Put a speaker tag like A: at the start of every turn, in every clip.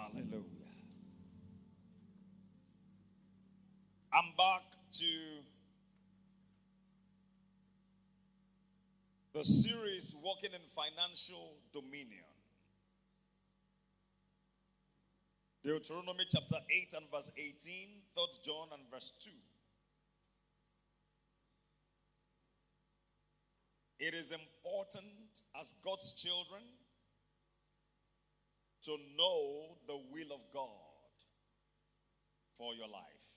A: Hallelujah. I'm back to the series Walking in Financial Dominion. Deuteronomy chapter 8 and verse 18, 3 John and verse 2. It is important as God's children to know the will of God for your life.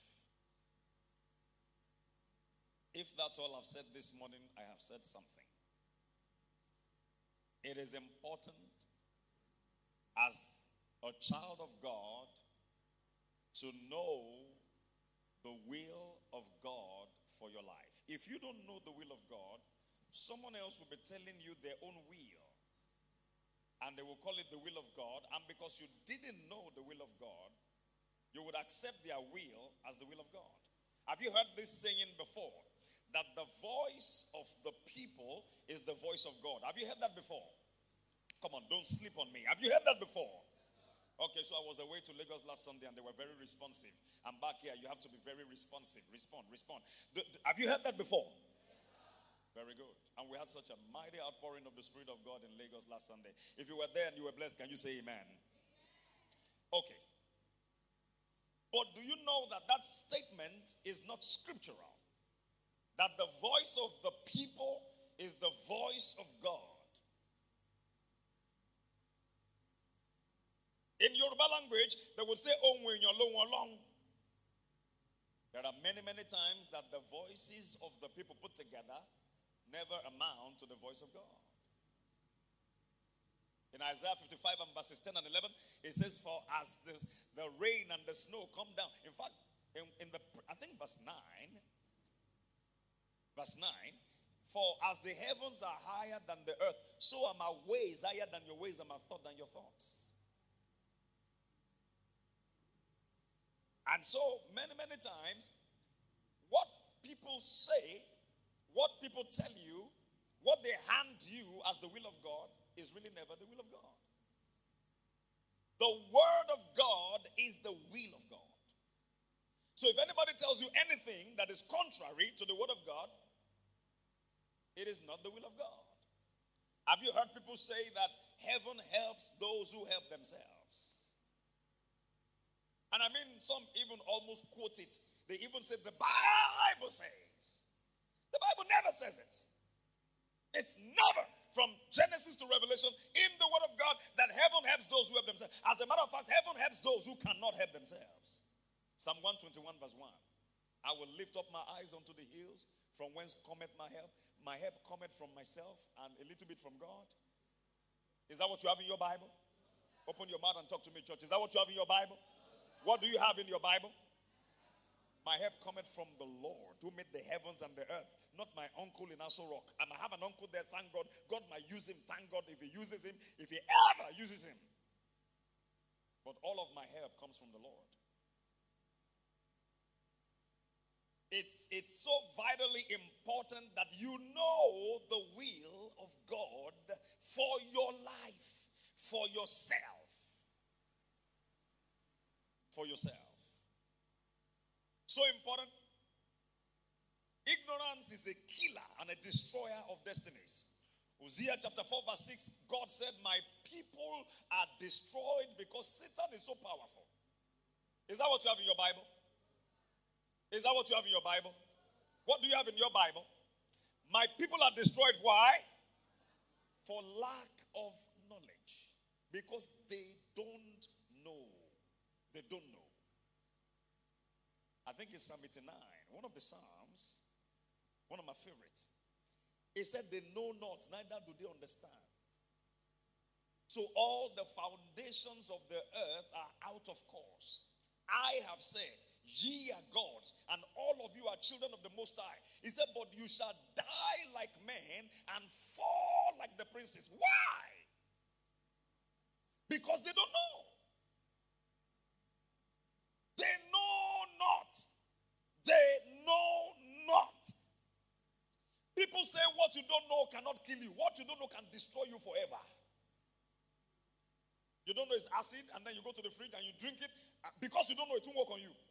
A: If that's all I've said this morning, I have said something. It is important as a child of God to know the will of God for your life. If you don't know the will of God, someone else will be telling you their own will, and they will call it the will of God, and because you didn't know the will of God, you would accept their will as the will of God. Have you heard this saying before? That the voice of the people is the voice of God. Have you heard that before? Come on, don't sleep on me. Have you heard that before? Okay, so I was away to Lagos last Sunday and they were very responsive. I'm back here. You have to be very responsive. Respond. Have you heard that before? Very good. And we had such a mighty outpouring of the Spirit of God in Lagos last Sunday. If you were there and you were blessed, can you say amen? Okay. But do you know that that statement is not scriptural? That the voice of the people is the voice of God. In Yoruba language, they would say, there are many, many times that the voices of the people put together never amount to the voice of God. In Isaiah 55 and verses 10 and 11, it says, for as the rain and the snow come down. In fact, I think verse 9, for as the heavens are higher than the earth, so are my ways higher than your ways and my thoughts than your thoughts. And so, many, many times, what people say, what people tell you, what they hand you as the will of God is really never the will of God. The word of God is the will of God. So if anybody tells you anything that is contrary to the word of God, it is not the will of God. Have you heard people say that heaven helps those who help themselves? And I mean, some even almost quote it. They even say the Bible says. The Bible never says it. It's never from Genesis to Revelation in the word of God that heaven helps those who help themselves. As a matter of fact, heaven helps those who cannot help themselves. Psalm 121 verse 1. I will lift up my eyes unto the hills, from whence cometh my help. My help cometh from myself and a little bit from God. Is that what you have in your Bible? Open your mouth and talk to me, church. Is that what you have in your Bible? What do you have in your Bible? My help cometh from the Lord who made the heavens and the earth, not my uncle in Aso Rock. And I have an uncle there, thank God. God might use him, thank God, if he uses him, if he ever uses him. But all of my help comes from the Lord. It's so vitally important that you know the will of God for your life, for yourself. For yourself. So important. Ignorance is a killer and a destroyer of destinies. Hosea chapter 4 verse 6, God said, my people are destroyed because Satan is so powerful. Is that what you have in your Bible? Is that what you have in your Bible? What do you have in your Bible? My people are destroyed. Why? For lack of knowledge. Because they don't know. They don't know. I think it's Psalm 89, one of the Psalms, one of my favorites. It said they know not, neither do they understand. So all the foundations of the earth are out of course. I have said, ye are gods, and all of you are children of the Most High. He said, but you shall die like men and fall like the princes. Why? Because they don't know. They know not. They know not. People say what you don't know cannot kill you. What you don't know can destroy you forever. You don't know it's acid, and then you go to the fridge and you drink it because you don't know it won't work on you.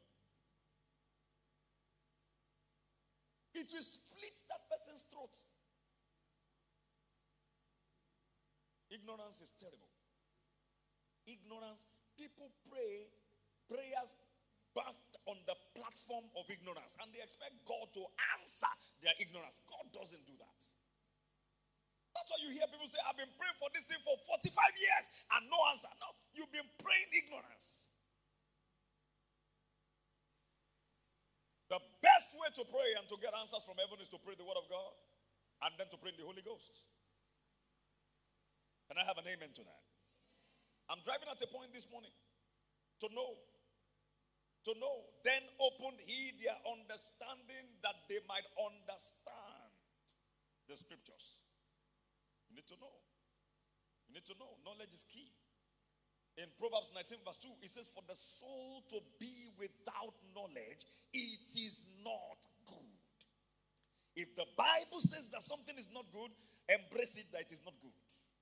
A: It will split that person's throat. Ignorance is terrible. Ignorance, people pray prayers birthed on the platform of ignorance, and they expect God to answer their ignorance. God doesn't do that. That's why you hear people say, I've been praying for this thing for 45 years and no answer. No, you've been praying ignorance. The best way to pray and to get answers from heaven is to pray the word of God and then to pray in the Holy Ghost. Can I have an amen to that? I'm driving at a point this morning to know. Then opened he their understanding that they might understand the scriptures. You need to know. You need to know. Knowledge is key. In Proverbs 19 verse 2, it says, for the soul to be without knowledge, it is not good. If the Bible says that something is not good, embrace it that it is not good.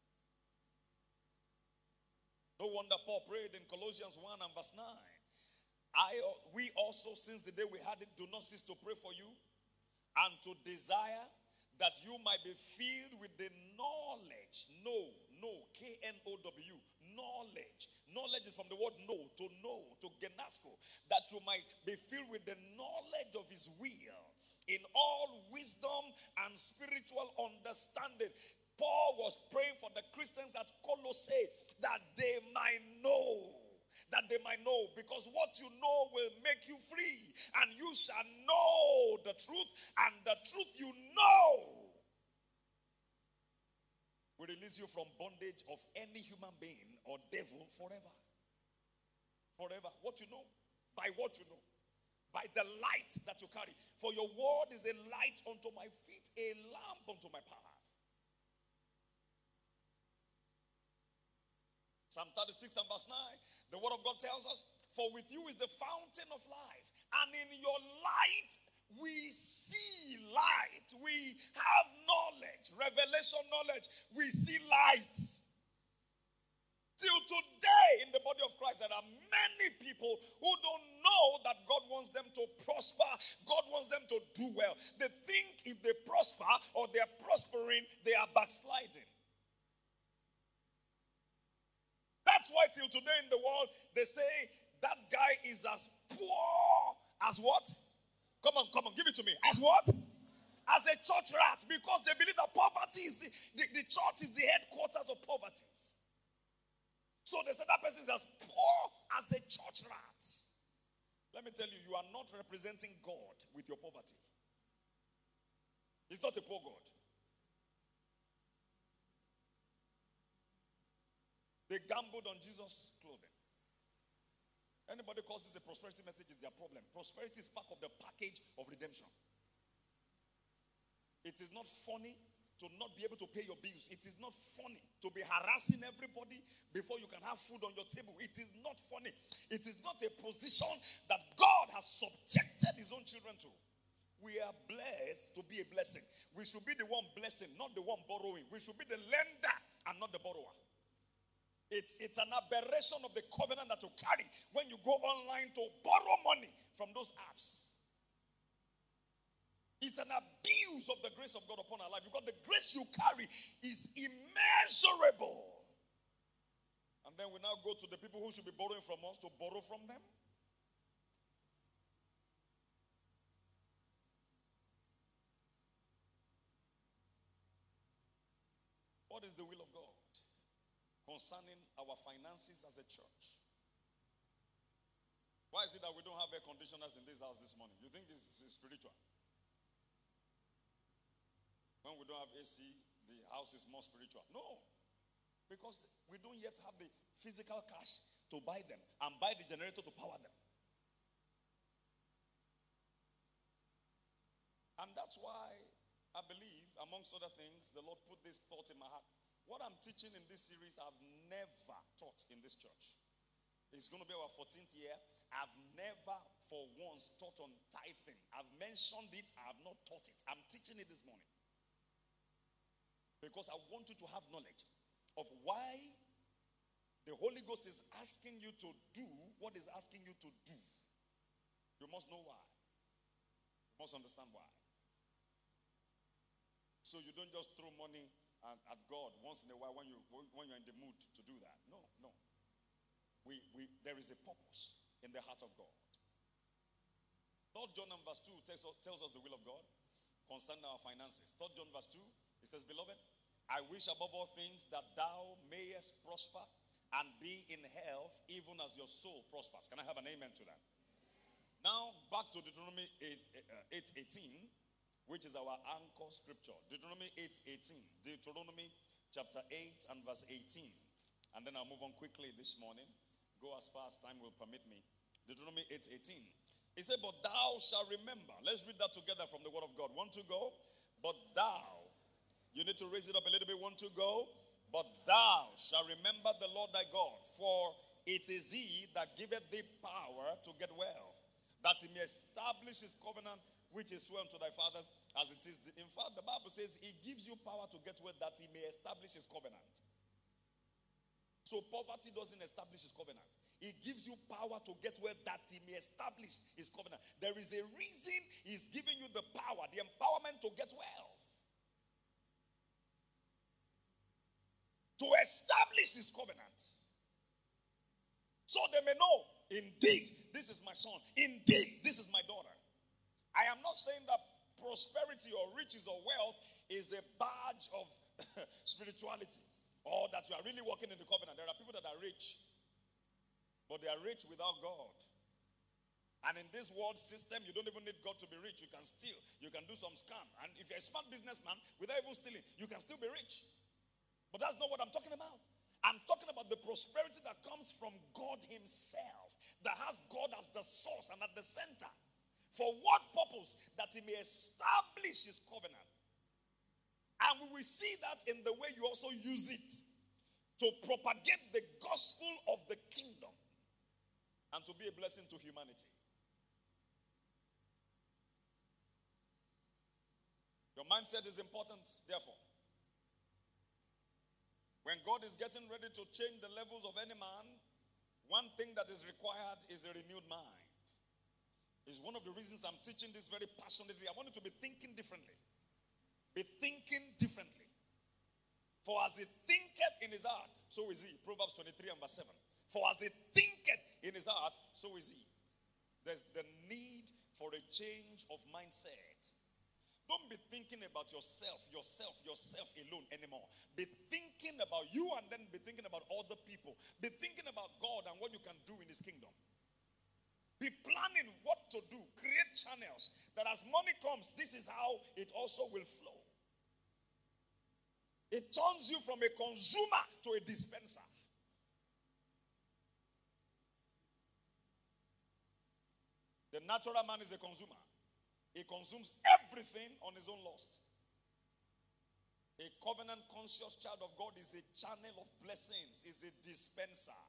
A: No wonder Paul prayed in Colossians 1 and verse 9. We also, since the day we had it, do not cease to pray for you and to desire that you might be filled with the knowledge. K-N-O-W, knowledge. Knowledge is from the word know, to genasko. That you might be filled with the knowledge of his will in all wisdom and spiritual understanding. Paul was praying for the Christians at Colossae that they might know. That they might know, because what you know will make you free, and you shall know the truth, and the truth you know will release you from bondage of any human being or devil forever. Forever. What you know, by what you know, by the light that you carry. For your word is a light unto my feet, a lamp unto my path. Psalm 36 and verse 9. The word of God tells us, for with you is the fountain of life, and in your light we see light. We have knowledge, revelation knowledge. We see light. Till today in the body of Christ, there are many people who don't know that God wants them to prosper. God wants them to do well. They think if they prosper or they're prospering, they are backsliding. That's why till today in the world, they say that guy is as poor as what? Come on, give it to me. As what? As a church rat, because they believe that poverty is, the church is the headquarters of poverty. So they say that person is as poor as a church rat. Let me tell you, you are not representing God with your poverty. He's not a poor God. They gambled on Jesus' clothing. Anybody calls this a prosperity message is their problem. Prosperity is part of the package of redemption. It is not funny to not be able to pay your bills. It is not funny to be harassing everybody before you can have food on your table. It is not funny. It is not a position that God has subjected his own children to. We are blessed to be a blessing. We should be the one blessing, not the one borrowing. We should be the lender and not the borrower. It's an aberration of the covenant that you carry when you go online to borrow money from those apps. It's an abuse of the grace of God upon our life, because the grace you carry is immeasurable. And then we now go to the people who should be borrowing from us to borrow from them. What is the will of God concerning our finances as a church? Why is it that we don't have air conditioners in this house this morning? You think this is spiritual? When we don't have AC, the house is more spiritual. No. Because we don't yet have the physical cash to buy them and buy the generator to power them. And that's why I believe, amongst other things, the Lord put this thought in my heart. What I'm teaching in this series, I've never taught in this church. It's going to be our 14th year. I've never for once taught on tithing. I've mentioned it. I have not taught it. I'm teaching it this morning. Because I want you to have knowledge of why the Holy Ghost is asking you to do what is asking you to do, you must know why. You must understand why. So you don't just throw money at God once in a while when you're in the mood to do that. No. There is a purpose in the heart of God. 3 John verse 2 tells us the will of God concerning our finances. 3 John verse 2, it says, Beloved, I wish above all things that thou mayest prosper and be in health, even as your soul prospers. Can I have an amen to that? Now, back to Deuteronomy 8:18, which is our anchor scripture. Deuteronomy 8:18. Deuteronomy chapter 8 and verse 18. And then I'll move on quickly this morning. Go as far as time will permit me. Deuteronomy 8:18. He said, but thou shalt remember. Let's read that together from the word of God. 1 to go. But thou. You need to raise it up a little bit. 1 to go. But thou shalt remember the Lord thy God. For it is he that giveth thee power to get wealth, that he may establish his covenant, which is sworn to thy fathers, as it is. In fact, the Bible says he gives you power to get wealth, that he may establish his covenant. So poverty doesn't establish his covenant. He gives you power to get wealth, that he may establish his covenant. There is a reason he's giving you the power, the empowerment to get wealth. To establish his covenant. So they may know, indeed, this is my son. Indeed, this is my daughter. I am not saying that prosperity or riches or wealth is a badge of spirituality, or that you are really walking in the covenant. There are people that are rich, but they are rich without God. And in this world system, you don't even need God to be rich. You can steal. You can do some scam. And if you're a smart businessman, without even stealing, you can still be rich. But that's not what I'm talking about. I'm talking about the prosperity that comes from God himself, that has God as the source and at the center. For what purpose? That he may establish his covenant. And we will see that in the way you also use it to propagate the gospel of the kingdom and to be a blessing to humanity. Your mindset is important, therefore. When God is getting ready to change the levels of any man, one thing that is required is a renewed mind. It's one of the reasons I'm teaching this very passionately. I want you to be thinking differently. Be thinking differently. For as he thinketh in his heart, so is he. Proverbs 23 and verse 7. For as he thinketh in his heart, so is he. There's the need for a change of mindset. Don't be thinking about yourself alone anymore. Be thinking about you, and then be thinking about other people. Be thinking about God and what you can do in his kingdom. Be planning what to do. Create channels that as money comes, this is how it also will flow. It turns you from a consumer to a dispenser. The natural man is a consumer. He consumes everything on his own lust. A covenant-conscious child of God is a channel of blessings, is a dispenser,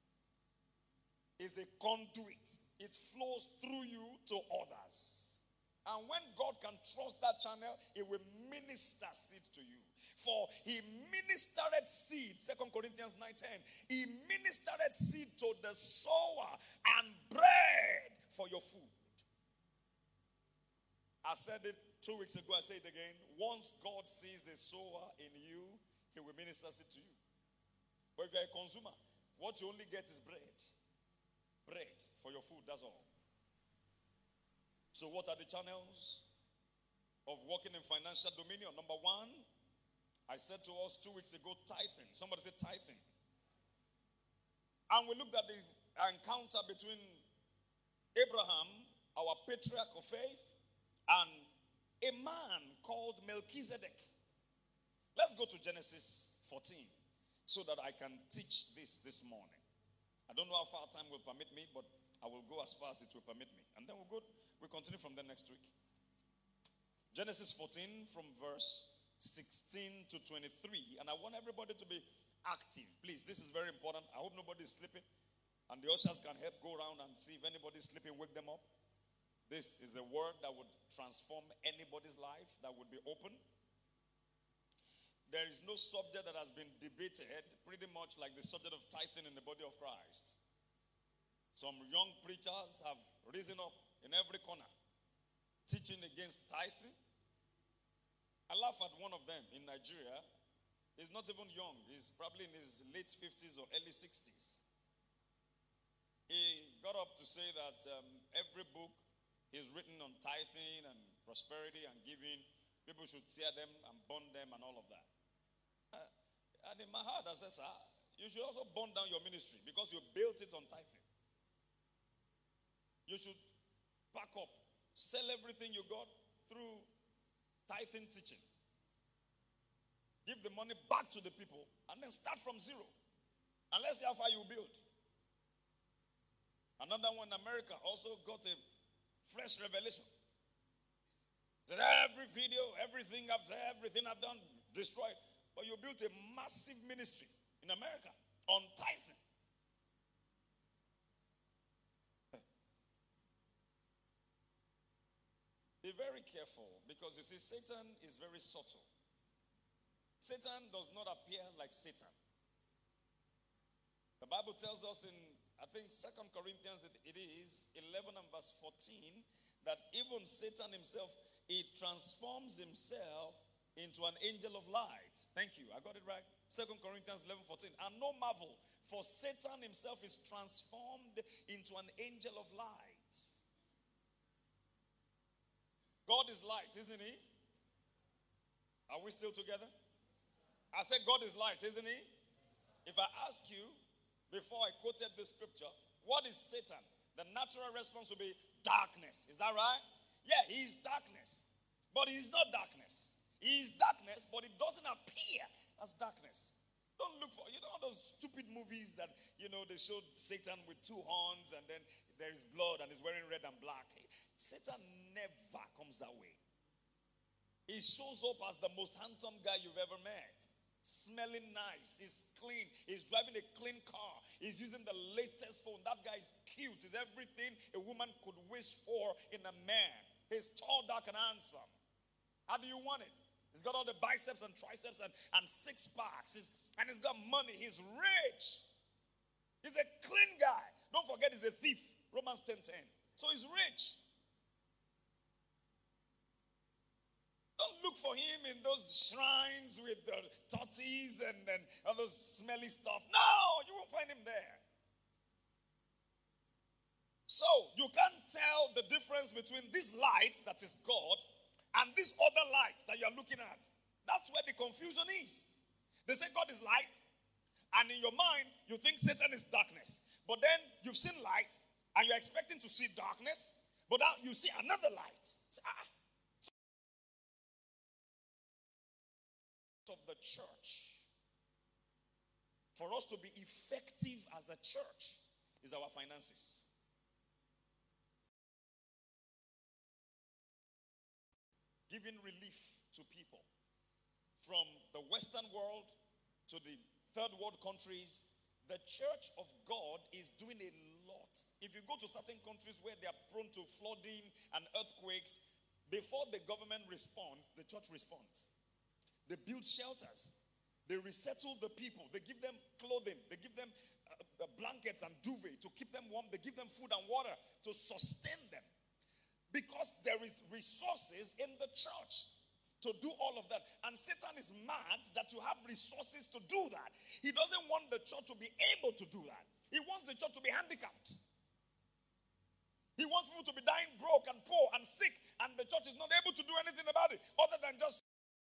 A: is a conduit. It flows through you to others. And when God can trust that channel, he will minister seed to you. For he ministered seed, 2 Corinthians 9:10. He ministered seed to the sower and bread for your food. I said it 2 weeks ago, I say it again. Once God sees a sower in you, he will minister it to you. But if you're a consumer, what you only get is bread. Bread for your food, that's all. So what are the channels of walking in financial dominion? Number one, I said to us 2 weeks ago, tithing. Somebody said tithing. And we looked at the encounter between Abraham, our patriarch of faith, and a man called Melchizedek. Let's go to Genesis 14 so that I can teach this morning. I don't know how far time will permit me, but I will go as far as it will permit me. And then we'll continue from there next week. Genesis 14 from verse 16 to 23. And I want everybody to be active. Please, this is very important. I hope nobody is sleeping. And the ushers can help go around and see if anybody is sleeping, wake them up. This is a word that would transform anybody's life, that would be open. there is no subject that has been debated pretty much like the subject of tithing in the body of Christ. Some young preachers have risen up in every corner, teaching against tithing. I laugh at one of them in Nigeria. He's not even young. He's probably in his late 50s or early 60s. He got up to say that every book he's written on tithing and prosperity and giving, people should tear them and burn them and all of that. And in my heart, I said, sir, you should also burn down your ministry because you built it on tithing. You should pack up, sell everything you got through tithing teaching. Give the money back to the people and then start from zero. And let's see how far you build. Another one in America also got a fresh revelation. Said every video, everything I've done, destroyed. But you built a massive ministry in America on tithing. Be very careful because you see, Satan is very subtle. Satan does not appear like Satan. The Bible tells us in, I think, 2 Corinthians, it is 11 and verse 14, that even Satan himself, he transforms himself into an angel of light. Thank you, I got it right. 2 Corinthians 11:14. And no marvel, for Satan himself is transformed into an angel of light. God is light, isn't he? Are we still together? I said God is light, isn't he? If I ask you, before I quoted the scripture, what is Satan? The natural response will be darkness. Is that right? Yeah, he is darkness. But he is not darkness. He is darkness, but it doesn't appear as darkness. Don't look for, those stupid movies that, they showed Satan with two horns and then there is blood and he's wearing red and black. Satan never comes that way. He shows up as the most handsome guy you've ever met. Smelling nice. He's clean. He's driving a clean car. He's using the latest phone. That guy is cute. He's everything a woman could wish for in a man. He's tall, dark, and handsome. How do you want it? He's got all the biceps and triceps and six packs. And he's got money. He's rich. He's a clean guy. Don't forget he's a thief. Romans 10:10. So he's rich. Don't look for him in those shrines with the torties and all those smelly stuff. No, you won't find him there. So, you can't tell the difference between this light that is God and this other light that you're looking at. That's where the confusion is. They say God is light, and in your mind, you think Satan is darkness. But then you've seen light, and you're expecting to see darkness, but now you see another light. Of the church, for us to be effective as a church, is our finances. Giving relief to people from the Western world to the third world countries, the church of God is doing a lot. If you go to certain countries where they are prone to flooding and earthquakes, before the government responds, the church responds. They build shelters. They resettle the people. They give them clothing. They give them blankets and duvet to keep them warm. They give them food and water to sustain them. Because there is resources in the church to do all of that. And Satan is mad that you have resources to do that. He doesn't want the church to be able to do that. He wants the church to be handicapped. He wants people to be dying broke and poor and sick, and the church is not able to do anything about it other than just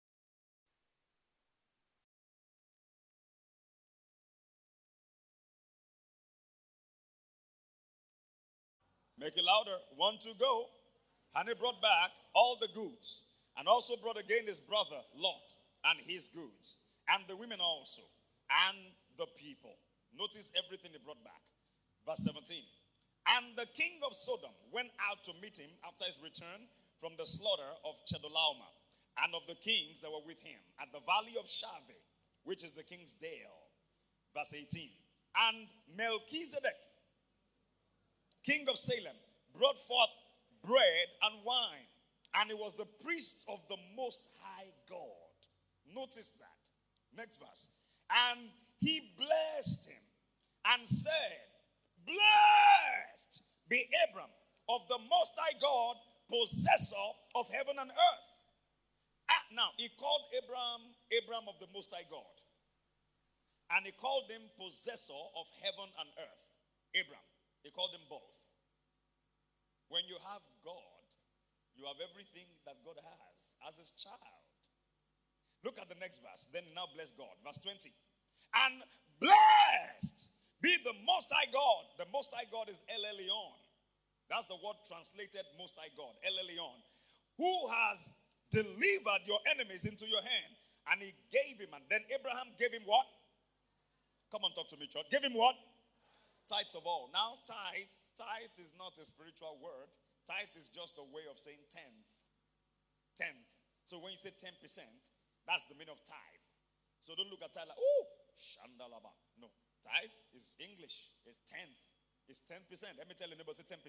A: make it louder. 1, 2, go. And he brought back all the goods, and also brought again his brother Lot and his goods, and the women also, and the people. Notice everything he brought back. Verse 17. And the king of Sodom went out to meet him after his return from the slaughter of Chedorlaomer, and of the kings that were with him at the valley of Shaveh, which is the king's dale. Verse 18. And Melchizedek, king of Salem, brought forth bread and wine, and he was the priest of the Most High God. Notice that. Next verse. And he blessed him and said, blessed be Abram of the Most High God, possessor of heaven and earth. Now, he called Abram of the Most High God. And he called him possessor of heaven and earth. Abram. He called them both. When you have God, you have everything that God has as his child. Look at the next verse. Then now bless God. Verse 20. And blessed be the Most High God. The Most High God is El Elyon. That's the word translated Most High God. El Elyon. Who has delivered your enemies into your hand. And he gave him. And then Abraham gave him what? Come on, talk to me, church. Give him what? Tithes of all. Now, tithe is not a spiritual word. Tithe is just a way of saying tenth. Tenth. So when you say 10%, that's the meaning of tithe. So don't look at tithe like, oh, shandalaba. No. Tithe is English. It's tenth. It's 10%. Let me tell your neighbor, say 10%.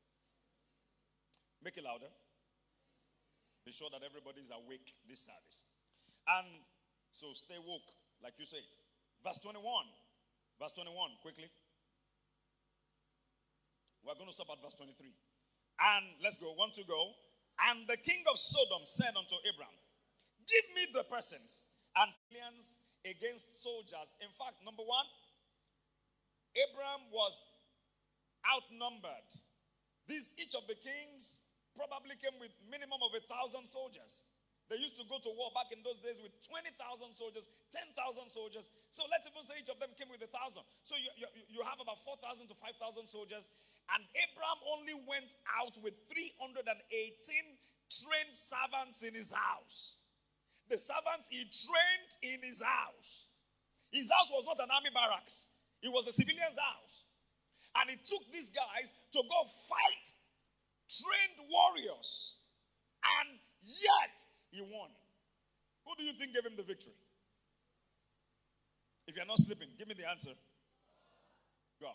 A: Make it louder. Be sure that everybody is awake this service. And so stay woke, like you say. Verse 21. Verse 21, quickly. We're going to stop at verse 23. And let's go. 1 to go. And the king of Sodom said unto Abraham, give me the persons and aliens against soldiers. In fact, number one, Abraham was outnumbered. Each of the kings probably came with minimum of 1,000 soldiers. They used to go to war back in those days with 20,000 soldiers, 10,000 soldiers. So let's even say each of them came with 1,000. So you have about 4,000 to 5,000 soldiers. And Abraham only went out with 318 trained servants in his house. The servants he trained in his house. His house was not an army barracks. It was a civilian's house. And he took these guys to go fight trained warriors. And yet, he won. Who do you think gave him the victory? If you're not sleeping, give me the answer. God.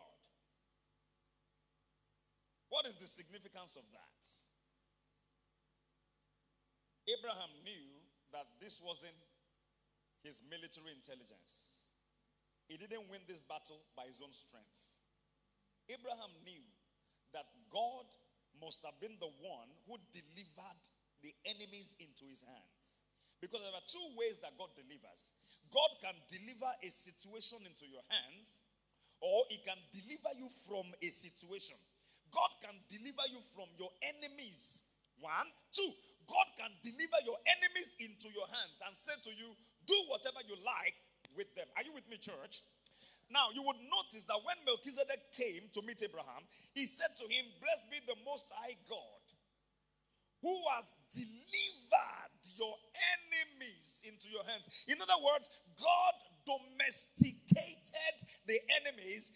A: What is the significance of that? Abraham knew that this wasn't his military intelligence. He didn't win this battle by his own strength. Abraham knew that God must have been the one who delivered the enemies into his hands. Because there are two ways that God delivers. God can deliver a situation into your hands, or he can deliver you from a situation. God can deliver you from your enemies. 1. 2. God can deliver your enemies into your hands and say to you, do whatever you like with them. Are you with me, church? Now, you would notice that when Melchizedek came to meet Abraham, he said to him, blessed be the Most High God, who has delivered your enemies into your hands. In other words, God domesticated the enemies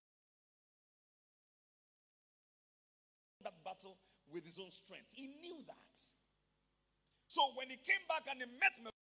A: that battle with his own strength. He knew that. So when he came back and he met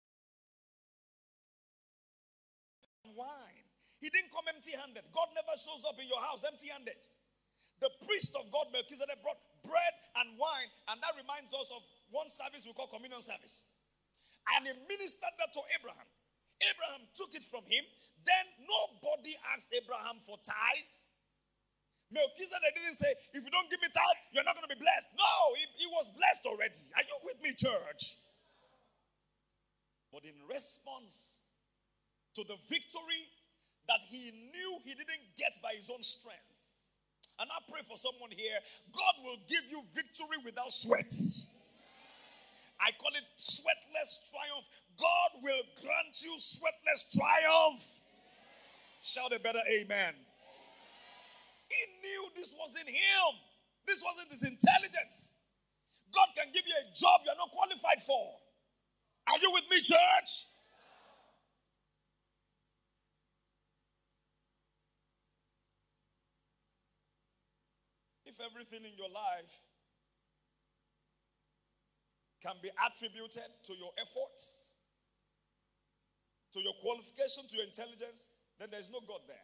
A: wine, he didn't come empty-handed. God never shows up in your house empty-handed. The priest of God, Melchizedek, brought bread and wine, and that reminds us of one service we call communion service. And he ministered that to Abraham. Abraham took it from him. Then nobody asked Abraham for tithe. Melchizedek didn't say, if you don't give me tithe, you're not going to be blessed. No, he was blessed already. Are you with me, church? But in response to the victory that he knew he didn't get by his own strength, and I pray for someone here, God will give you victory without sweat. I call it sweatless triumph. God will grant you sweatless triumph. Shout a better amen. He knew this wasn't him. This wasn't his intelligence. God can give you a job you're not qualified for. Are you with me, church? If everything in your life can be attributed to your efforts, to your qualification, to your intelligence, then there's no God there.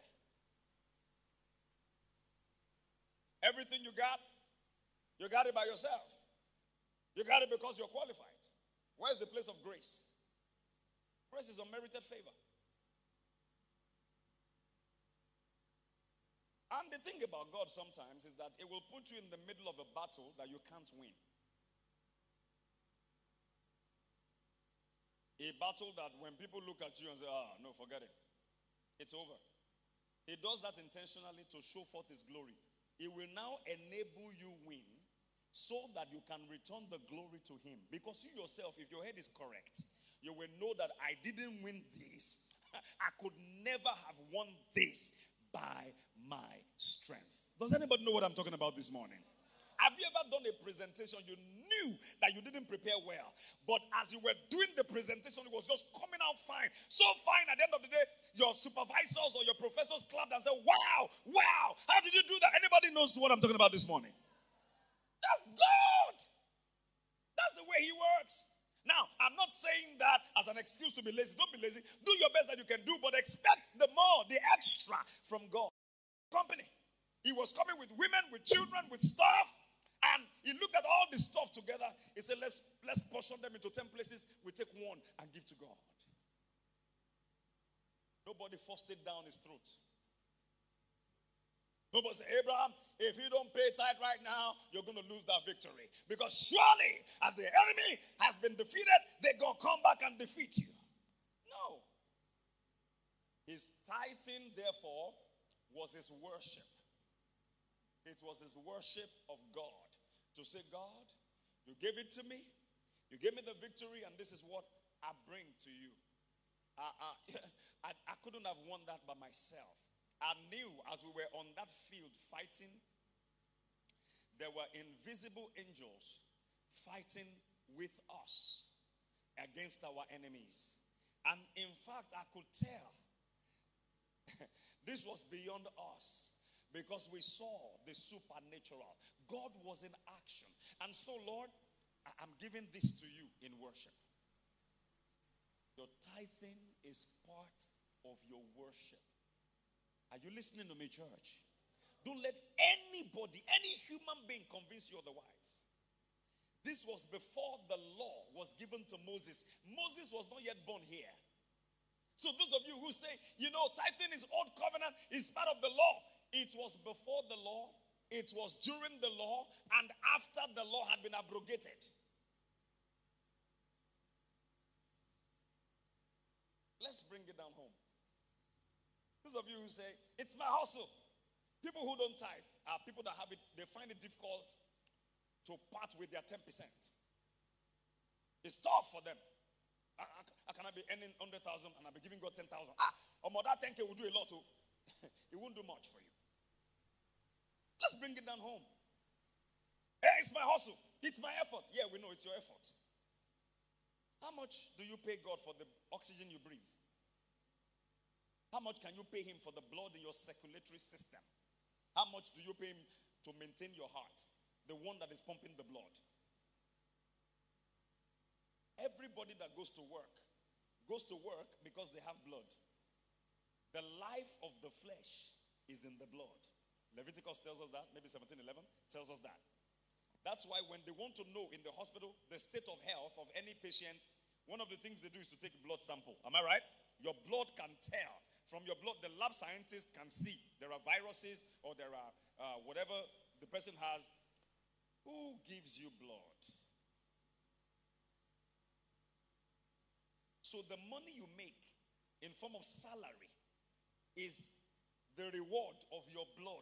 A: Everything you got it by yourself. You got it because you're qualified. Where's the place of grace? Grace is unmerited favor. And the thing about God sometimes is that it will put you in the middle of a battle that you can't win. A battle that when people look at you and say, no, forget it. It's over. He does that intentionally to show forth his glory. He will now enable you win so that you can return the glory to him. Because you yourself, if your head is correct, you will know that I didn't win this. I could never have won this by my strength. Does anybody know what I'm talking about this morning? Have you ever done a presentation? You knew that you didn't prepare well. But as you were doing the presentation, it was just coming out fine. So fine, at the end of the day, your supervisors or your professors clapped and said, wow, how did you do that? Anybody knows what I'm talking about this morning? That's God. That's the way he works. Now, I'm not saying that as an excuse to be lazy. Don't be lazy. Do your best that you can do, but expect the more, the extra from God. Company. He was coming with women, with children, with stuff. And he looked at all the stuff together. He said, let's portion them into 10 places. We take one and give to God. Nobody forced it down his throat. Nobody said, Abraham, if you don't pay tithe right now, you're going to lose that victory. Because surely, as the enemy has been defeated, they're going to come back and defeat you. No. His tithing, therefore, was his worship. It was his worship of God. To say, God, you gave it to me. You gave me the victory, and this is what I bring to you. I couldn't have won that by myself. I knew as we were on that field fighting, there were invisible angels fighting with us against our enemies. And in fact, I could tell this was beyond us because we saw the supernatural. God was in action. And so, Lord, I'm giving this to you in worship. Your tithing is part of your worship. Are you listening to me, church? Don't let anybody, any human being convince you otherwise. This was before the law was given to Moses. Moses was not yet born here. So those of you who say, tithing is old covenant, is part of the law. It was before the law. It was during the law and after the law had been abrogated. Let's bring it down home. Those of you who say, it's my hustle. People who don't tithe are people that have it, they find it difficult to part with their 10%. It's tough for them. I cannot be earning 100,000 and I'll be giving God 10,000. That 10K will do a lot too. It won't do much for you. Let's bring it down home. Hey, it's my hustle. It's my effort. Yeah, we know it's your effort. How much do you pay God for the oxygen you breathe? How much can you pay him for the blood in your circulatory system? How much do you pay him to maintain your heart? The one that is pumping the blood. Everybody that goes to work because they have blood. The life of the flesh is in the blood. Leviticus tells us that, maybe 17:11 tells us that. That's why when they want to know in the hospital the state of health of any patient, one of the things they do is to take a blood sample. Am I right? Your blood can tell. From your blood, the lab scientists can see there are viruses or there are whatever the person has. Who gives you blood? So the money you make in form of salary is the reward of your blood.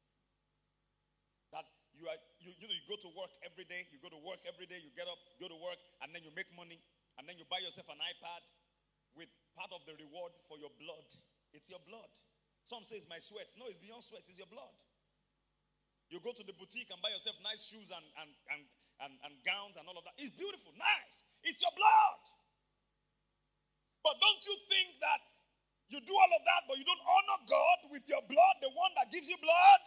A: That you go to work every day, you get up, go to work, and then you make money, and then you buy yourself an iPad with part of the reward for your blood. It's your blood. Some say it's my sweat. No, it's beyond sweat, it's your blood. You go to the boutique and buy yourself nice shoes and gowns and all of that. It's beautiful, nice. It's your blood. But don't you think that you do all of that, but you don't honor God with your blood, the one that gives you blood?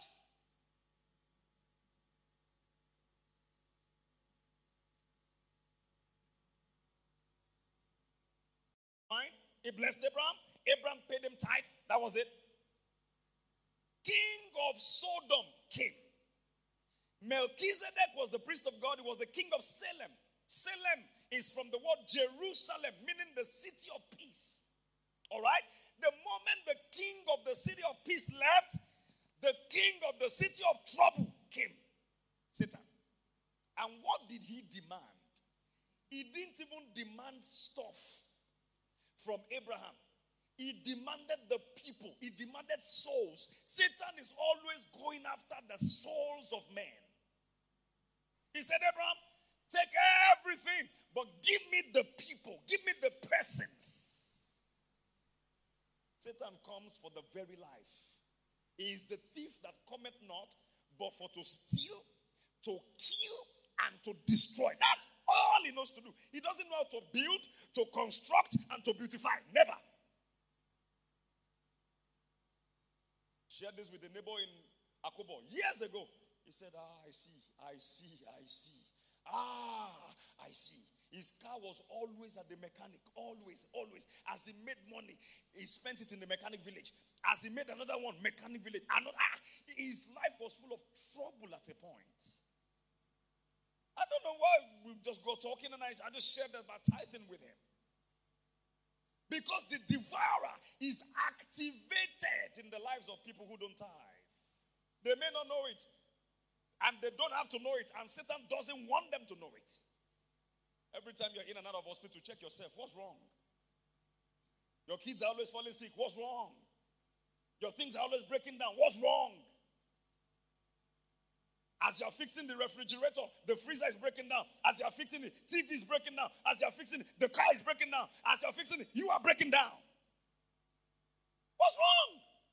A: Fine. He blessed Abraham. Abraham paid him tithe. That was it. King of Sodom came. Melchizedek was the priest of God. He was the king of Salem. Salem is from the word Jerusalem, meaning the city of peace. All right? The moment the king of the city of peace left, the king the city of trouble came. Satan. And what did he demand? He didn't even demand stuff from Abraham. He demanded the people. He demanded souls. Satan is always going after the souls of men. He said, Abraham, take everything, but give me the people. Give me the persons. Satan comes for the very life. He is the thief that cometh not, but for to steal, to kill, and to destroy. That's all he knows to do. He doesn't know how to build, to construct, and to beautify. Never. Shared this with a neighbor in Akobo years ago. He said, I see. I see. His car was always at the mechanic. Always. As he made money, he spent it in the mechanic village. As he made another one, mechanic village. His life was full of trouble at a point. I don't know why we just go talking, and I just shared about tithing with him. Because the devourer is activated in the lives of people who don't tithe. They may not know it, and they don't have to know it, and Satan doesn't want them to know it. Every time you're in and out of hospital, check yourself. What's wrong? Your kids are always falling sick. What's wrong? Your things are always breaking down. What's wrong? As you're fixing the refrigerator, the freezer is breaking down. As you're fixing it, TV is breaking down. As you're fixing it, the car is breaking down. As you're fixing it, you are breaking down. What's wrong?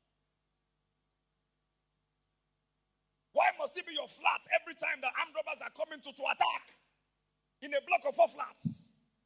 A: Why must it be your flat every time the armed robbers are coming to attack? In a block of 4 flats.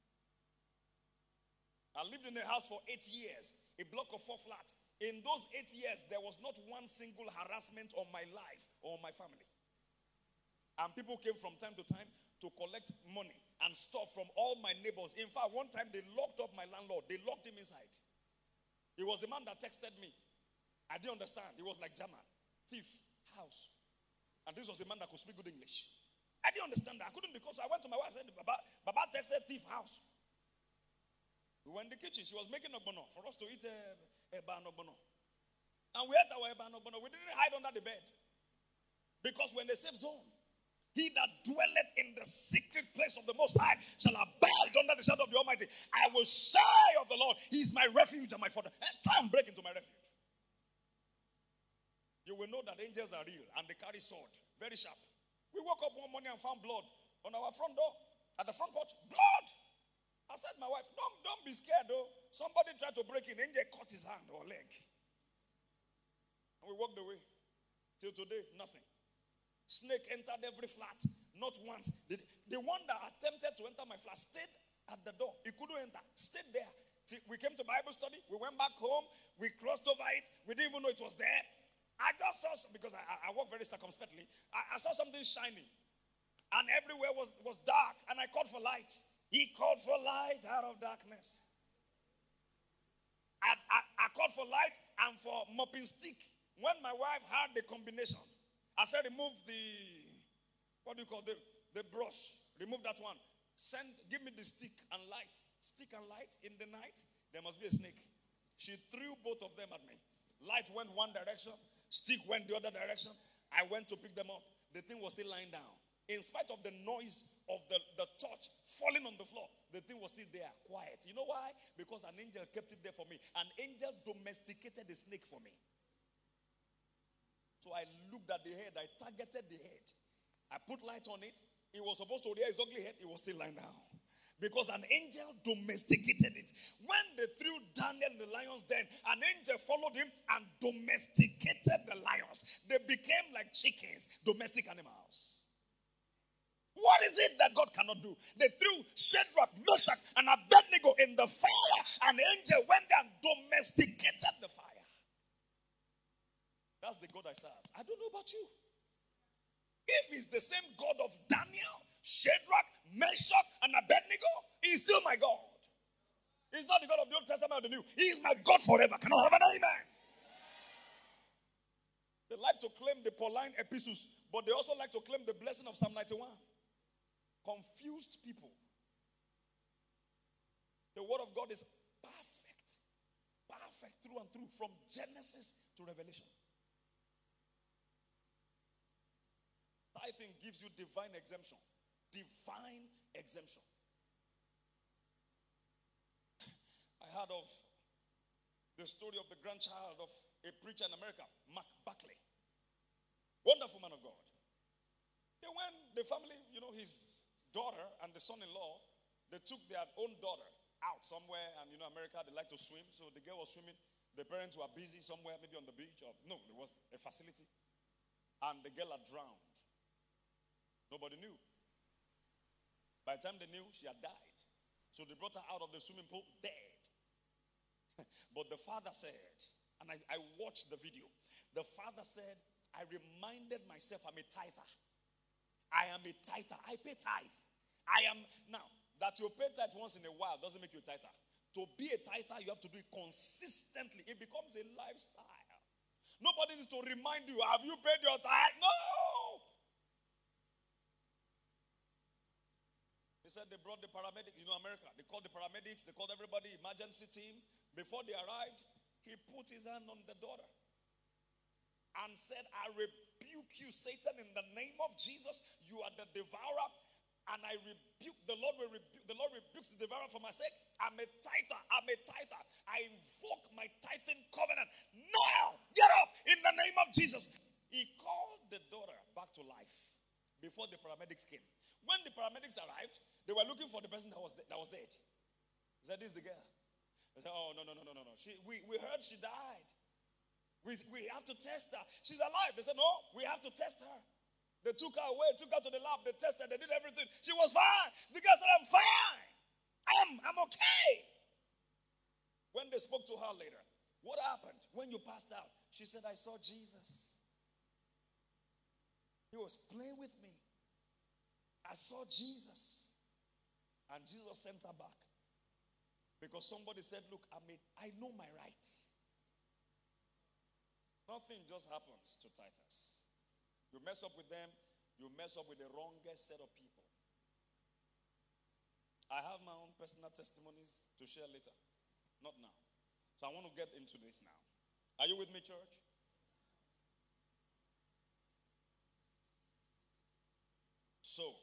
A: I lived in a house for 8 years. A block of 4 flats. In those 8 years, there was not one single harassment on my life or on my family. And people came from time to time to collect money and stuff from all my neighbors. In fact, one time they locked up my landlord. They locked him inside. He was the man that texted me. I didn't understand. He was like German. Thief, house. And this was the man that could speak good English. I didn't understand that. I couldn't, because I went to my wife and said, Baba texted thief, house. We were in the kitchen. She was making ogbono for us to eat a ogbono. And we ate our ogbono. We didn't hide under the bed. Because we're in the safe zone. He that dwelleth in the secret place of the Most High shall abide under the shadow of the Almighty. I will say of the Lord, He is my refuge and my fortress. Try and break into my refuge. You will know that angels are real and they carry sword. Very sharp. We woke up one morning and found blood on our front door. At the front porch. Blood! I said to my wife, don't be scared though. Somebody tried to break in. Angel cut his hand or leg. And we walked away. Till today, nothing. Snake entered every flat. Not once. The one that attempted to enter my flat stayed at the door. He couldn't enter. Stayed there. We came to Bible study. We went back home. We crossed over it. We didn't even know it was there. I just saw, because I walk very circumspectly, I saw something shining. And everywhere was dark. And I called for light. He called for light out of darkness. I called for light and for mopping stick. When my wife had the combination, I said, remove the brush. Remove that one. Give me the stick and light. Stick and light in the night. There must be a snake. She threw both of them at me. Light went one direction. Stick went the other direction. I went to pick them up. The thing was still lying down. In spite of the noise of the torch falling on the floor, the thing was still there, quiet. You know why? Because an angel kept it there for me. An angel domesticated the snake for me. So I looked at the head. I targeted the head. I put light on it. It was supposed to rear its ugly head. It was still lying down. Because an angel domesticated it. When they threw Daniel in the lion's den, an angel followed him and domesticated the lions. They became like chickens, domestic animals. What is it that God cannot do? They threw Shadrach, Meshach, and Abednego in the fire. An angel went there and domesticated the fire. That's the God I serve. I don't know about you. If he's the same God of Daniel, Shadrach, Meshach, and Abednego, he's still my God. He's not the God of the Old Testament or the New. He is my God forever. Can I have an amen? They like to claim the Pauline epistles, but they also like to claim the blessing of Psalm 91. Confused people. The word of God is perfect. Perfect through and through, from Genesis to Revelation. tithing gives you divine exemption. Divine exemption. I heard of the story of the grandchild of a preacher in America, Mark Buckley. Wonderful man of God. The family, his daughter and the son-in-law, they took their own daughter out somewhere, and America, they like to swim, so the girl was swimming. The parents were busy somewhere, maybe on the beach, or no, it was a facility, and the girl had drowned. Nobody knew. By the time they knew, she had died. So they brought her out of the swimming pool dead. But the father said, and I watched the video, the father said, I reminded myself I'm a tither. I am a tither. I pay tithe. Now, that you pay tithe once in a while doesn't make you a tither. To be a tither, you have to do it consistently. It becomes a lifestyle. Nobody needs to remind you, have you paid your tithe? No! They said they brought the paramedics, America. They called the paramedics, they called everybody, emergency team. Before they arrived, he put his hand on the daughter and said, I rebuke you, Satan, in the name of Jesus. You are the devourer. And I rebuke, the Lord rebukes the devourer for my sake. I'm a tither. I invoke my tithing covenant. Now, get up in the name of Jesus. He called the daughter back to life before the paramedics came. When the paramedics arrived, they were looking for the person that was dead. He said, this is the girl. They said, oh, no. We heard she died. We have to test her. She's alive. They said, no, we have to test her. They took her away, took her to the lab, they tested, they did everything. She was fine. The girl said, I'm fine. I'm okay. When they spoke to her later, what happened when you passed out? She said, I saw Jesus. He was playing with me. I saw Jesus. And Jesus sent her back. Because somebody said, look, I know my rights. Nothing just happens to tithers. You mess up with them, you mess up with the wrongest set of people. I have my own personal testimonies to share later. Not now. So I want to get into this now. Are you with me, church? So,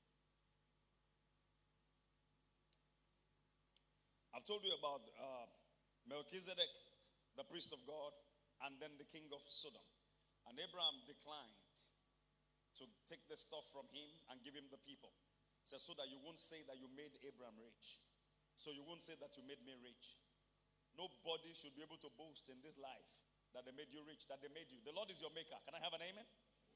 A: I've told you about Melchizedek, the priest of God, and then the king of Sodom. And Abraham declined to take the stuff from him and give him the people. He says, so that you won't say that you made Abraham rich. So you won't say that you made me rich. Nobody should be able to boast in this life that they made you rich, that they made you. The Lord is your maker. Can I have an amen?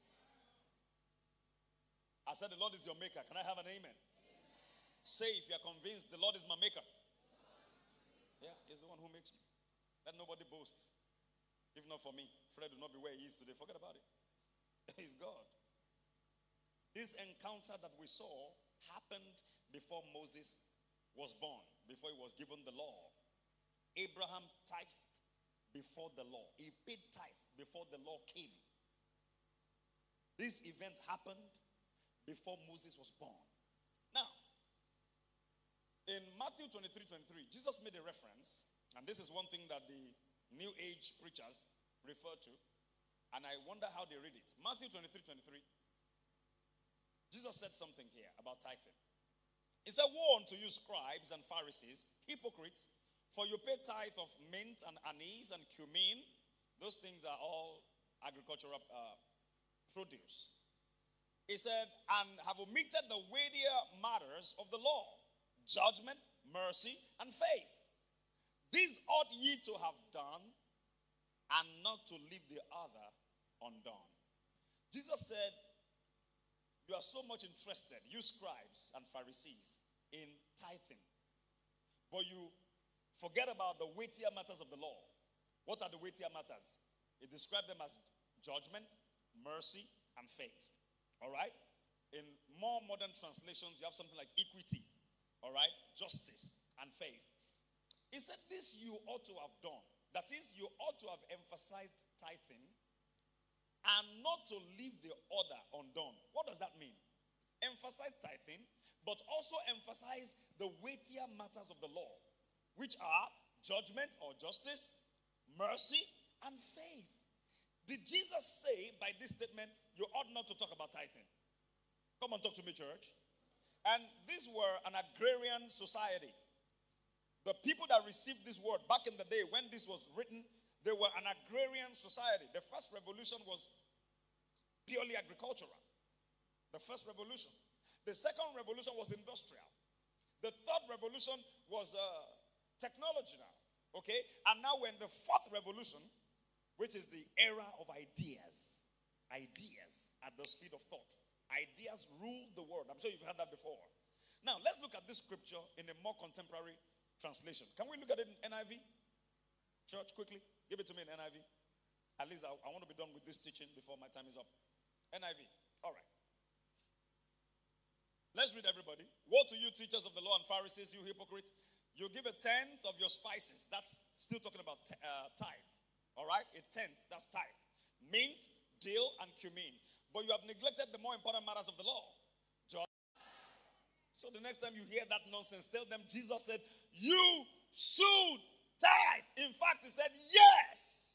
A: I said the Lord is your maker. Can I have an amen? Say if you're convinced the Lord is my maker. Yeah, he's the one who makes me. Let nobody boast. If not for me, Fred will not be where he is today. Forget about it. He's God. This encounter that we saw happened before Moses was born, before he was given the law. Abraham tithed before the law. He paid tithe before the law came. This event happened before Moses was born. Now, in Matthew 23:23, Jesus made a reference, and this is one thing that the New Age preachers refer to, and I wonder how they read it. Matthew 23:23, Jesus said something here about tithing. He said, woe unto you, scribes and Pharisees, hypocrites, for you pay tithe of mint and anise and cumin. Those things are all agricultural produce. He said, and have omitted the weightier matters of the law, judgment, mercy, and faith. These ought ye to have done, and not to leave the other undone. Jesus said, you are so much interested, you scribes and Pharisees, in tithing. But you forget about the weightier matters of the law. What are the weightier matters? It described them as judgment, mercy, and faith. All right? In more modern translations, you have something like equity. All right? Justice and faith. He said, this you ought to have done. That is, you ought to have emphasized tithing and not to leave the other undone. What does that mean? Emphasize tithing, but also emphasize the weightier matters of the law, which are judgment or justice, mercy, and faith. Did Jesus say by this statement, you ought not to talk about tithing? Come on, talk to me, church. And these were an agrarian society. The people that received this word back in the day when this was written, they were an agrarian society. The first revolution was purely agricultural. The first revolution. The second revolution was industrial. The third revolution was technology now. Okay? And now we're in the fourth revolution, which is the era of ideas. Ideas at the speed of thought. Ideas rule the world. I'm sure you've heard that before. Now, let's look at this scripture in a more contemporary translation. Can we look at it in NIV? Church, quickly. Give it to me in NIV. At least I want to be done with this teaching before my time is up. NIV. All right. Let's read, everybody. Woe to you, teachers of the law and Pharisees, you hypocrites. You give a tenth of your spices. That's still talking about tithe. All right? A tenth, that's tithe. Mint, dill, and cumin. But you have neglected the more important matters of the law. John. So the next time you hear that nonsense, tell them Jesus said, you should tithe. In fact, he said, yes.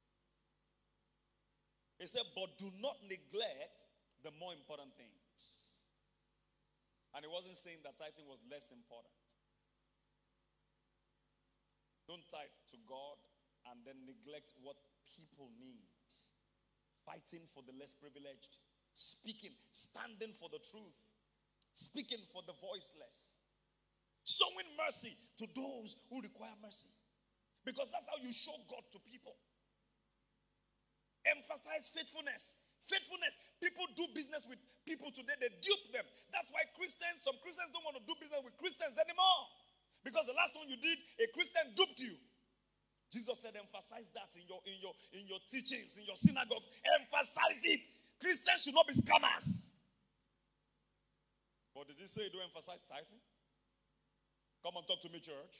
A: He said, but do not neglect the more important things. And he wasn't saying that tithing was less important. Don't tithe to God and then neglect what people need. Fighting for the less privileged. Speaking, standing for the truth. Speaking for the voiceless. Showing mercy to those who require mercy. Because that's how you show God to people. Emphasize faithfulness. Faithfulness. People do business with people today. They dupe them. That's why some Christians don't want to do business with Christians anymore. Because the last one you did, a Christian duped you. Jesus said, emphasize that in your teachings, in your synagogues. Emphasize it. Christians should not be scammers. But did he say don't emphasize tithing? Come on, talk to me, church.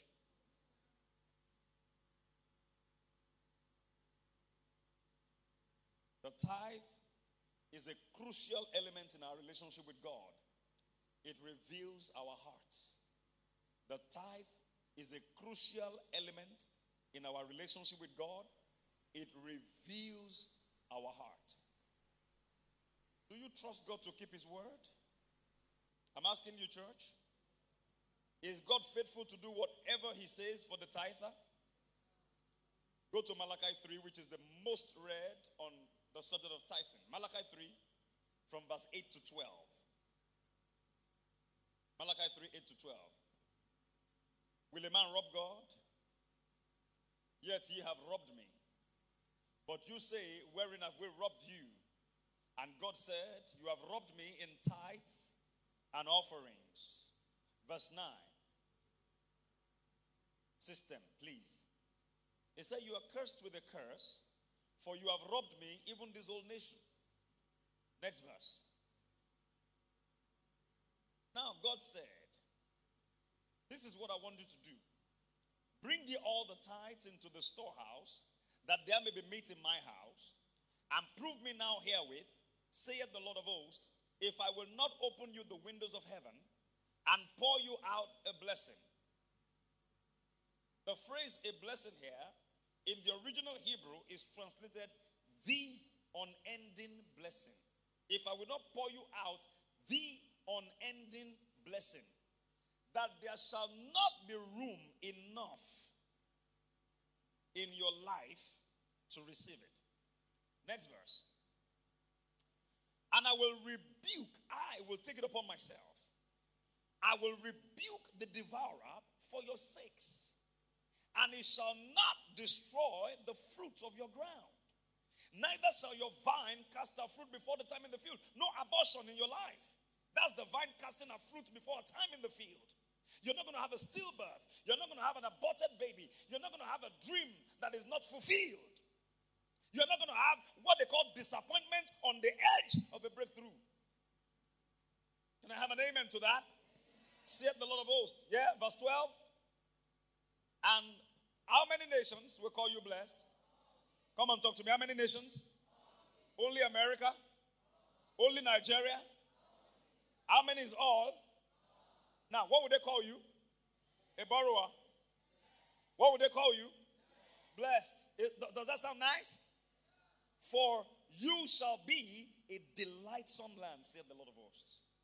A: The tithe is a crucial element in our relationship with God. It reveals our hearts. The tithe is a crucial element in our relationship with God. It reveals our heart. Do you trust God to keep his word? I'm asking you, church. Is God faithful to do whatever he says for the tither? Go to Malachi 3, which is the most read on the subject of tithing. Malachi 3, from verse 8 to 12. Malachi 3, 8 to 12. Will a man rob God? Yet ye have robbed me. But you say, wherein have we robbed you? And God said, you have robbed me in tithes and offerings. Verse 9. System, please. He said, you are cursed with a curse, for you have robbed me, even this whole nation. Next verse. Now God said, this is what I want you to do. Bring ye all the tithes into the storehouse, that there may be meat in my house, and prove me now herewith, saith the Lord of hosts, if I will not open you the windows of heaven, and pour you out a blessing. The phrase a blessing here, in the original Hebrew, is translated the unending blessing. If I will not pour you out the unending blessing, that there shall not be room enough in your life to receive it. Next verse. And I will take it upon myself. I will rebuke the devourer for your sakes. And he shall not destroy the fruits of your ground. Neither shall your vine cast her fruit before the time in the field. No abortion in your life. That's the vine casting her fruit before a time in the field. You're not going to have a stillbirth. You're not going to have an aborted baby. You're not going to have a dream that is not fulfilled. You're not going to have what they call disappointment on the edge of a breakthrough. Can I have an amen to that? Saith the Lord of hosts. Yeah, verse 12. And how many nations will call you blessed? Come on, talk to me. How many nations? Only America? Only Nigeria? How many is all? Now, what would they call you? A borrower. What would they call you? Blessed. Does that sound nice? For you shall be a delightsome land, saith the Lord of hosts.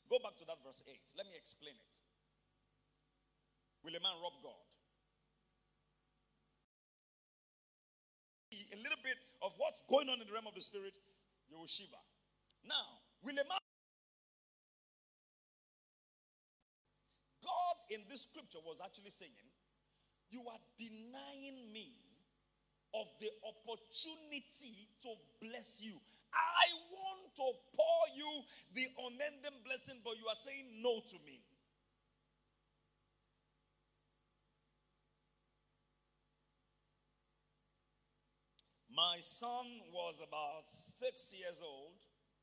A: Go back to that verse 8. Let me explain it. Will a man rob God? A little bit of what's going on in the realm of the spirit, you will shiver. Now, will a man... God in this scripture was actually saying, you are denying me of the opportunity to bless you. I want to pour you the unending blessing, but you are saying no to me. My son was about 6 years old,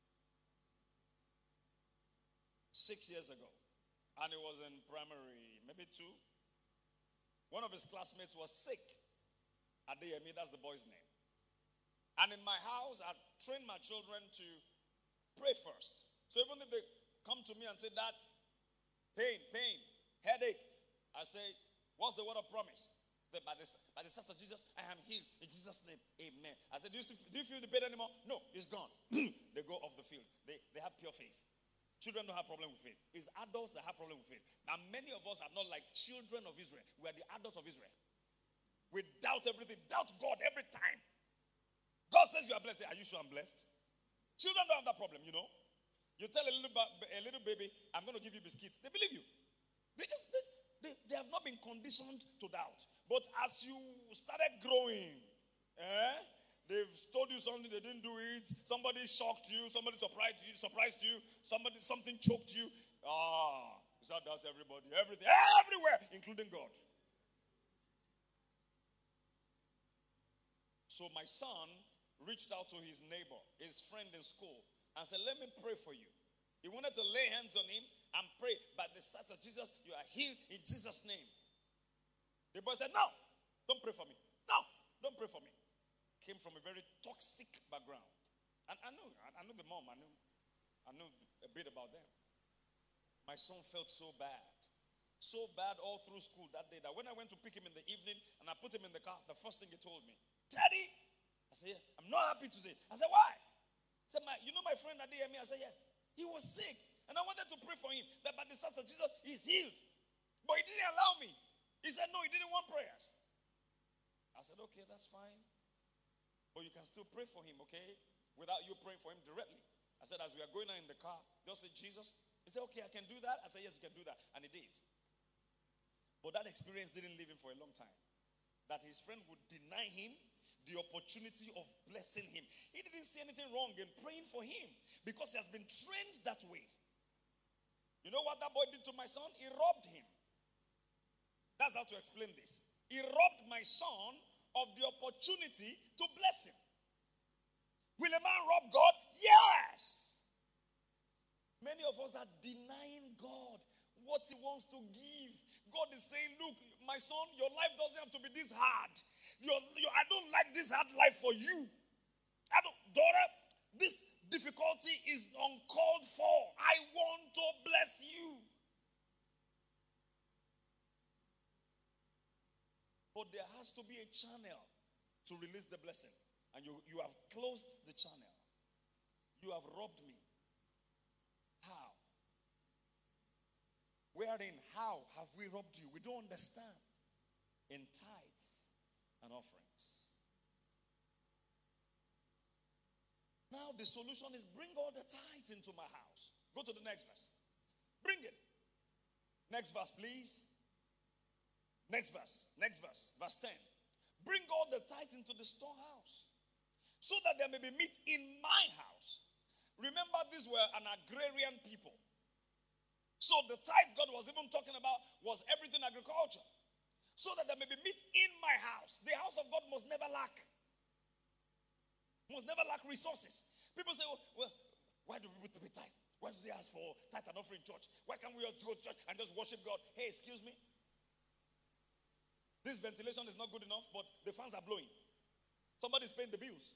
A: 6 years ago, and he was in primary, maybe 2. One of his classmates was sick. Adeyemi, that's the boy's name. And in my house, I train my children to pray first. So even if they come to me and say, Dad, pain, headache, I say, what's the word of promise? That by the sense of Jesus, I am healed. In Jesus' name, amen. I said, do you feel the pain anymore? No, it's gone. They go off the field. They have pure faith. Children don't have problem with faith. It's adults that have problem with faith. Now, many of us are not like children of Israel. We are the adults of Israel. We doubt everything. Doubt God every time. God says you are blessed. Are you sure I'm blessed? Children don't have that problem, you know. You tell a little baby, I'm going to give you biscuits. They believe you. They have not been conditioned to doubt. But as you started growing, they've told you something, they didn't do it. Somebody shocked you. Somebody surprised you. Something choked you. That's everybody. Everything. Everywhere, including God. So my son reached out to his neighbor, his friend in school, and said, let me pray for you. He wanted to lay hands on him and pray. By the size of Jesus, you are healed in Jesus' name. The boy said, no, don't pray for me. No, don't pray for me. Came from a very toxic background. And I knew the mom. I knew a bit about them. My son felt so bad. So bad all through school that day that when I went to pick him in the evening and I put him in the car, the first thing he told me, Daddy, I said, I'm not happy today. I said, why? He said, you know my friend Adeyemi? I said, yes. He was sick. And I wanted to pray for him that by the size of Jesus, he's healed. But he didn't allow me. He said, no, he didn't want prayers. I said, okay, that's fine. But you can still pray for him, okay? Without you praying for him directly. I said, as we are going out in the car, just say, Jesus. He said, okay, I can do that. I said, yes, you can do that. And he did. But that experience didn't leave him for a long time. That his friend would deny him the opportunity of blessing him. He didn't see anything wrong in praying for him because he has been trained that way. You know what that boy did to my son? He robbed him. That's how to explain this. He robbed my son of the opportunity to bless him. Will a man rob God? Yes. Many of us are denying God what he wants to give. God is saying, look, my son, your life doesn't have to be this hard. I don't like this hard life for you. Daughter, this difficulty is uncalled for. I want to bless you. But there has to be a channel to release the blessing. And you have closed the channel. You have robbed me. How? Wherein, how have we robbed you? We don't understand. In tithes and offerings. Now the solution is bring all the tithes into my house. Go to the next verse. Bring it. Next verse, please. Next verse. Verse 10. Bring all the tithes into the storehouse, so that there may be meat in my house. Remember, these were an agrarian people. So the tithe God was even talking about was everything agriculture. So that there may be meat in my house. The house of God must never lack. Must never lack resources. People say, well, why do people pay tithe? Why do they ask for tithe and offering in church? Why can't we all go to church and just worship God? Hey, excuse me. This ventilation is not good enough, but the fans are blowing. Somebody's paying the bills.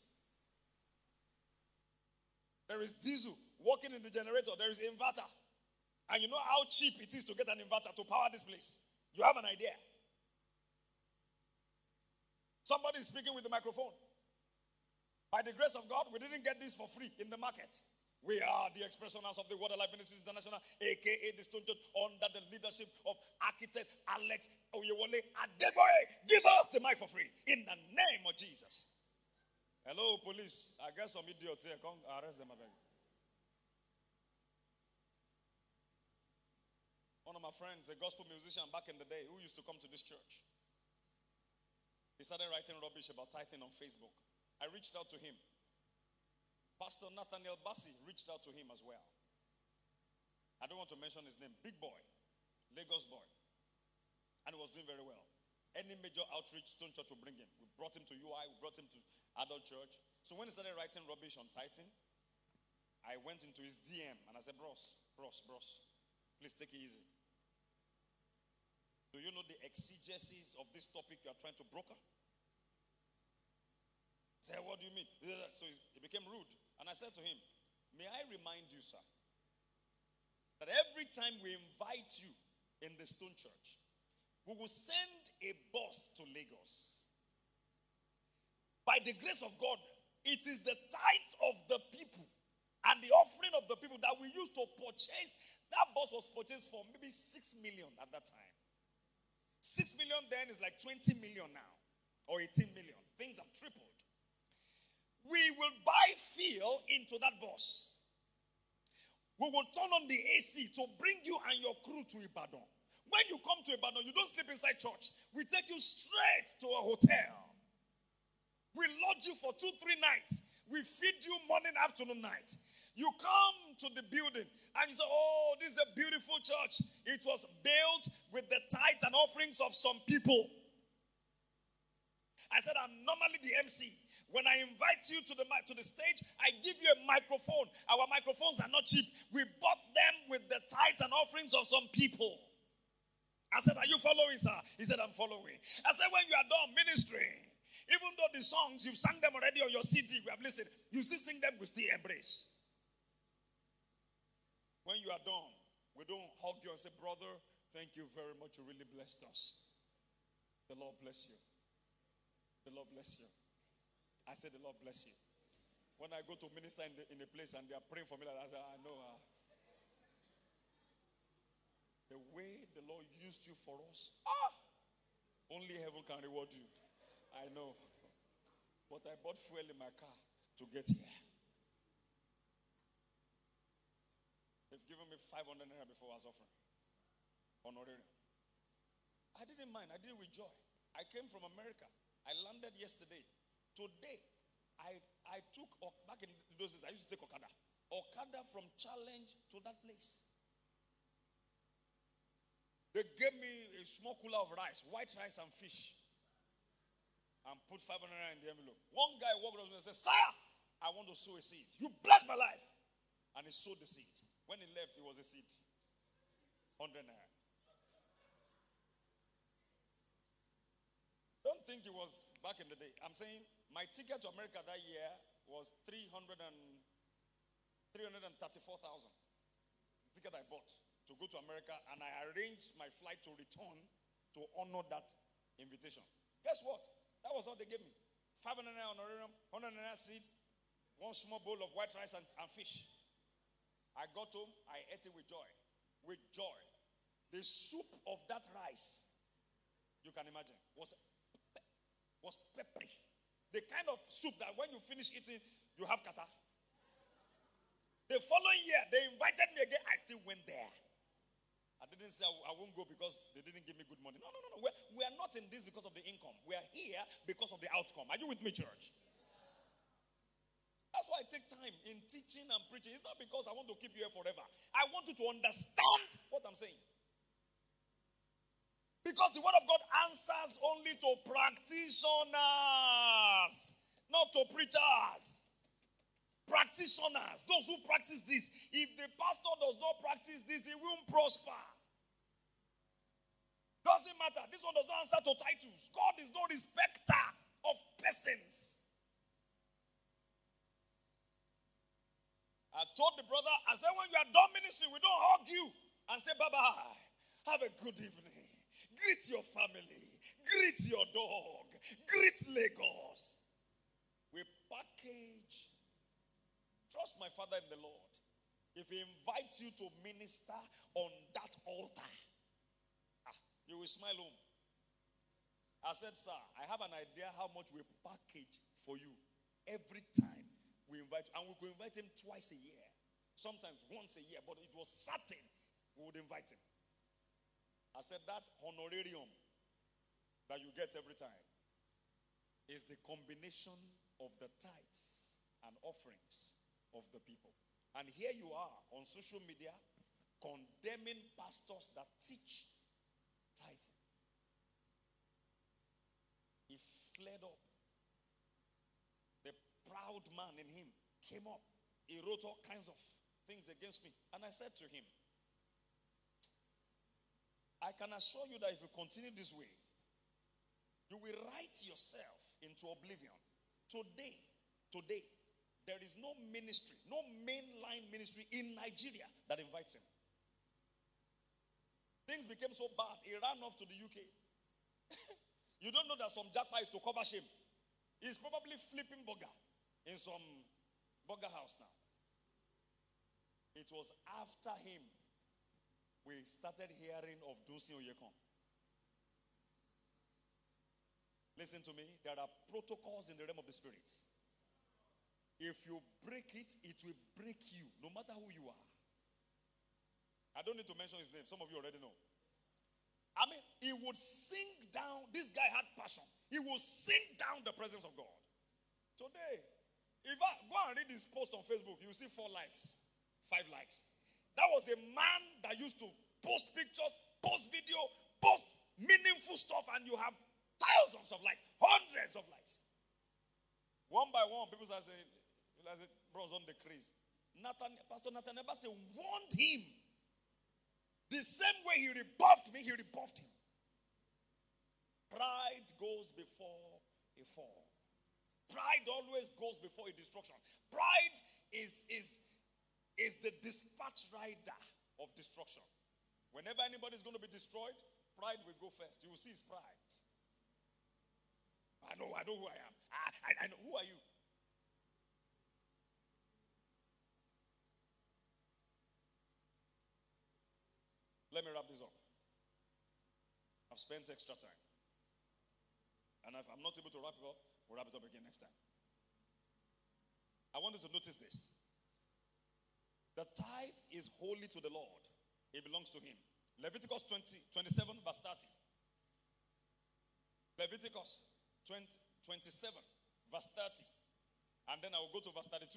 A: There is diesel working in the generator. There is inverter. And you know how cheap it is to get an inverter to power this place. You have an idea. Somebody is speaking with the microphone. By the grace of God, we didn't get this for free in the market. We are the Expression House of the Word of Life Ministries International, aka the Stone Church, under the leadership of architect Alex Oyewole Adeboye. Give us the mic for free in the name of Jesus. Hello, police. I guess some idiots here. Come arrest them, I beg. One of my friends, a gospel musician back in the day, who used to come to this church, he started writing rubbish about tithing on Facebook. I reached out to him. Pastor Nathaniel Bassi reached out to him as well. I don't want to mention his name. Big boy, Lagos boy. And he was doing very well. Any major outreach, Stone Church will bring him. We brought him to UI, we brought him to Adult Church. So when he started writing rubbish on tithing, I went into his DM and I said, bros, please take it easy. Do you know the exegesis of this topic you are trying to broker? Say, what do you mean? So he became rude. And I said to him, may I remind you, sir, that every time we invite you in the Stone Church, we will send a bus to Lagos. By the grace of God, it is the tithe of the people and the offering of the people that we used to purchase. That bus was purchased for maybe 6 million at that time. 6 million then is like 20 million now, or 18 million. Things have tripled. We will buy fuel into that bus. We will turn on the AC to bring you and your crew to Ibadan. When you come to Ibadan, you don't sleep inside church. We take you straight to a hotel. We lodge you for 2-3 nights. We feed you morning, afternoon, night. You come to the building and you say, oh, this is a beautiful church. It was built with the tithes and offerings of some people. I said, I'm normally the MC. When I invite you to the stage, I give you a microphone. Our microphones are not cheap. We bought them with the tithes and offerings of some people. I said, are you following, sir? He said, I'm following. I said, when you are done ministering, even though the songs, you've sung them already on your CD, we have listened, you still sing them, we still embrace. When you are done, we don't hug you and say, brother, thank you very much. You really blessed us. The Lord bless you. The Lord bless you. I said, the Lord bless you. When I go to minister in a place and they are praying for me, like I say, I know her. The way the Lord used you for us, only heaven can reward you. I know. But I bought fuel in my car to get here. They've given me 500 naira before I was offering. Honorarium. I didn't mind. I did it with joy. I came from America. I landed yesterday. Today, I took, back in those days, I used to take Okada from Challenge to that place. They gave me a small cooler of rice, white rice and fish, and put 500 naira in the envelope. One guy walked up and said, sir, I want to sow a seed. You bless my life. And he sowed the seed. When he left, it was a seed. 100 naira. Don't think it was back in the day. I'm saying my ticket to America that year was 334,000. The ticket I bought to go to America, and I arranged my flight to return to honor that invitation. Guess what? That was all they gave me. 500 naira honorarium, 100 naira seed, one small bowl of white rice and fish. I got home, I ate it with joy. With joy. The soup of that rice, you can imagine, was peppery. The kind of soup that when you finish eating, you have kata. The following year, they invited me again. I still went there. I didn't say I won't go because they didn't give me good money. No. We are not in this because of the income. We are here because of the outcome. Are you with me, church? That's why I take time in teaching and preaching. It's not because I want to keep you here forever. I want you to understand what I'm saying. Because the word of God answers only to practitioners, not to preachers. Practitioners, those who practice this. If the pastor does not practice this, he won't prosper. Doesn't matter. This one does not answer to titles. God is no respecter of persons. I told the brother, I said, when you are done ministry, we don't hug you and say, bye-bye. Have a good evening. Greet your family. Greet your dog. Greet Lagos. We package Trust my father in the Lord. If he invites you to minister on that altar, you will smile home. I said, sir, I have an idea how much we package for you every time we invite you. And we could invite him twice a year. Sometimes once a year. But it was certain we would invite him. I said, that honorarium that you get every time is the combination of the tithes and offerings of the people. And here you are on social media condemning pastors that teach tithing. He flared up. The proud man in him came up. He wrote all kinds of things against me. And I said to him, I can assure you that if you continue this way, you will write yourself into oblivion. Today, there is no ministry, no mainline ministry in Nigeria that invites him. Things became so bad, he ran off to the UK. You don't know that some japa is to cover shame. He's probably flipping burger in some burger house now. It was after him we started hearing of Dunsin Oyekan. Listen to me. There are protocols in the realm of the spirit. If you break it, it will break you, no matter who you are. I don't need to mention his name. Some of you already know. I mean, he would sing down. This guy had passion. He would sing down the presence of God. Today, if I go and read his post on Facebook, you will see 4 likes, 5 likes. That was a man that used to post pictures, post video, post meaningful stuff, and you have thousands of likes, hundreds of likes. One by one, people start saying, bro's on the craze. Pastor Nathan Ebase warned him. The same way he rebuffed me, he rebuffed him. Pride goes before a fall. Pride always goes before a destruction. Pride is the dispatch rider of destruction. Whenever anybody is going to be destroyed, pride will go first. You will see his pride. I know who I am. I know. Who are you? Let me wrap this up. I've spent extra time. And if I'm not able to wrap it up, we'll wrap it up again next time. I want you to notice this. The tithe is holy to the Lord. It belongs to him. Leviticus 27 verse 30. Leviticus 27 verse 30. And then I will go to verse 32.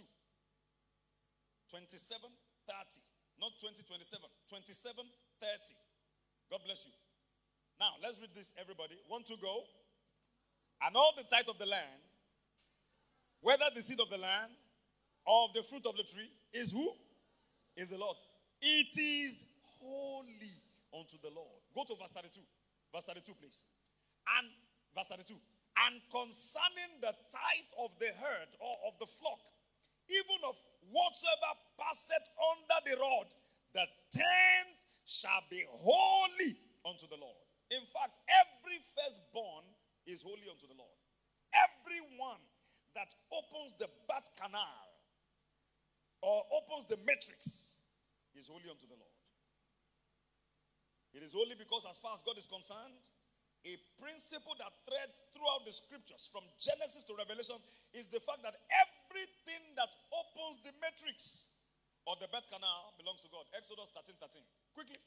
A: 27, 30. Not 2027. 27, 30. God bless you. Now, let's read this, everybody. 1, 2, go. And all the tithe of the land, whether the seed of the land or of the fruit of the tree, is who? Is the Lord. It is holy unto the Lord. Go to verse 32. Verse 32, please. And verse 32. And concerning the tithe of the herd or of the flock, even of whatsoever passeth under the rod, the 10th shall be holy unto the Lord. In fact, every firstborn is holy unto the Lord. Everyone that opens the birth canal or opens the matrix is holy unto the Lord. It is holy because as far as God is concerned, a principle that threads throughout the scriptures from Genesis to Revelation is the fact that everything that opens the matrix or the birth canal belongs to God. Exodus 13:13. Quickly.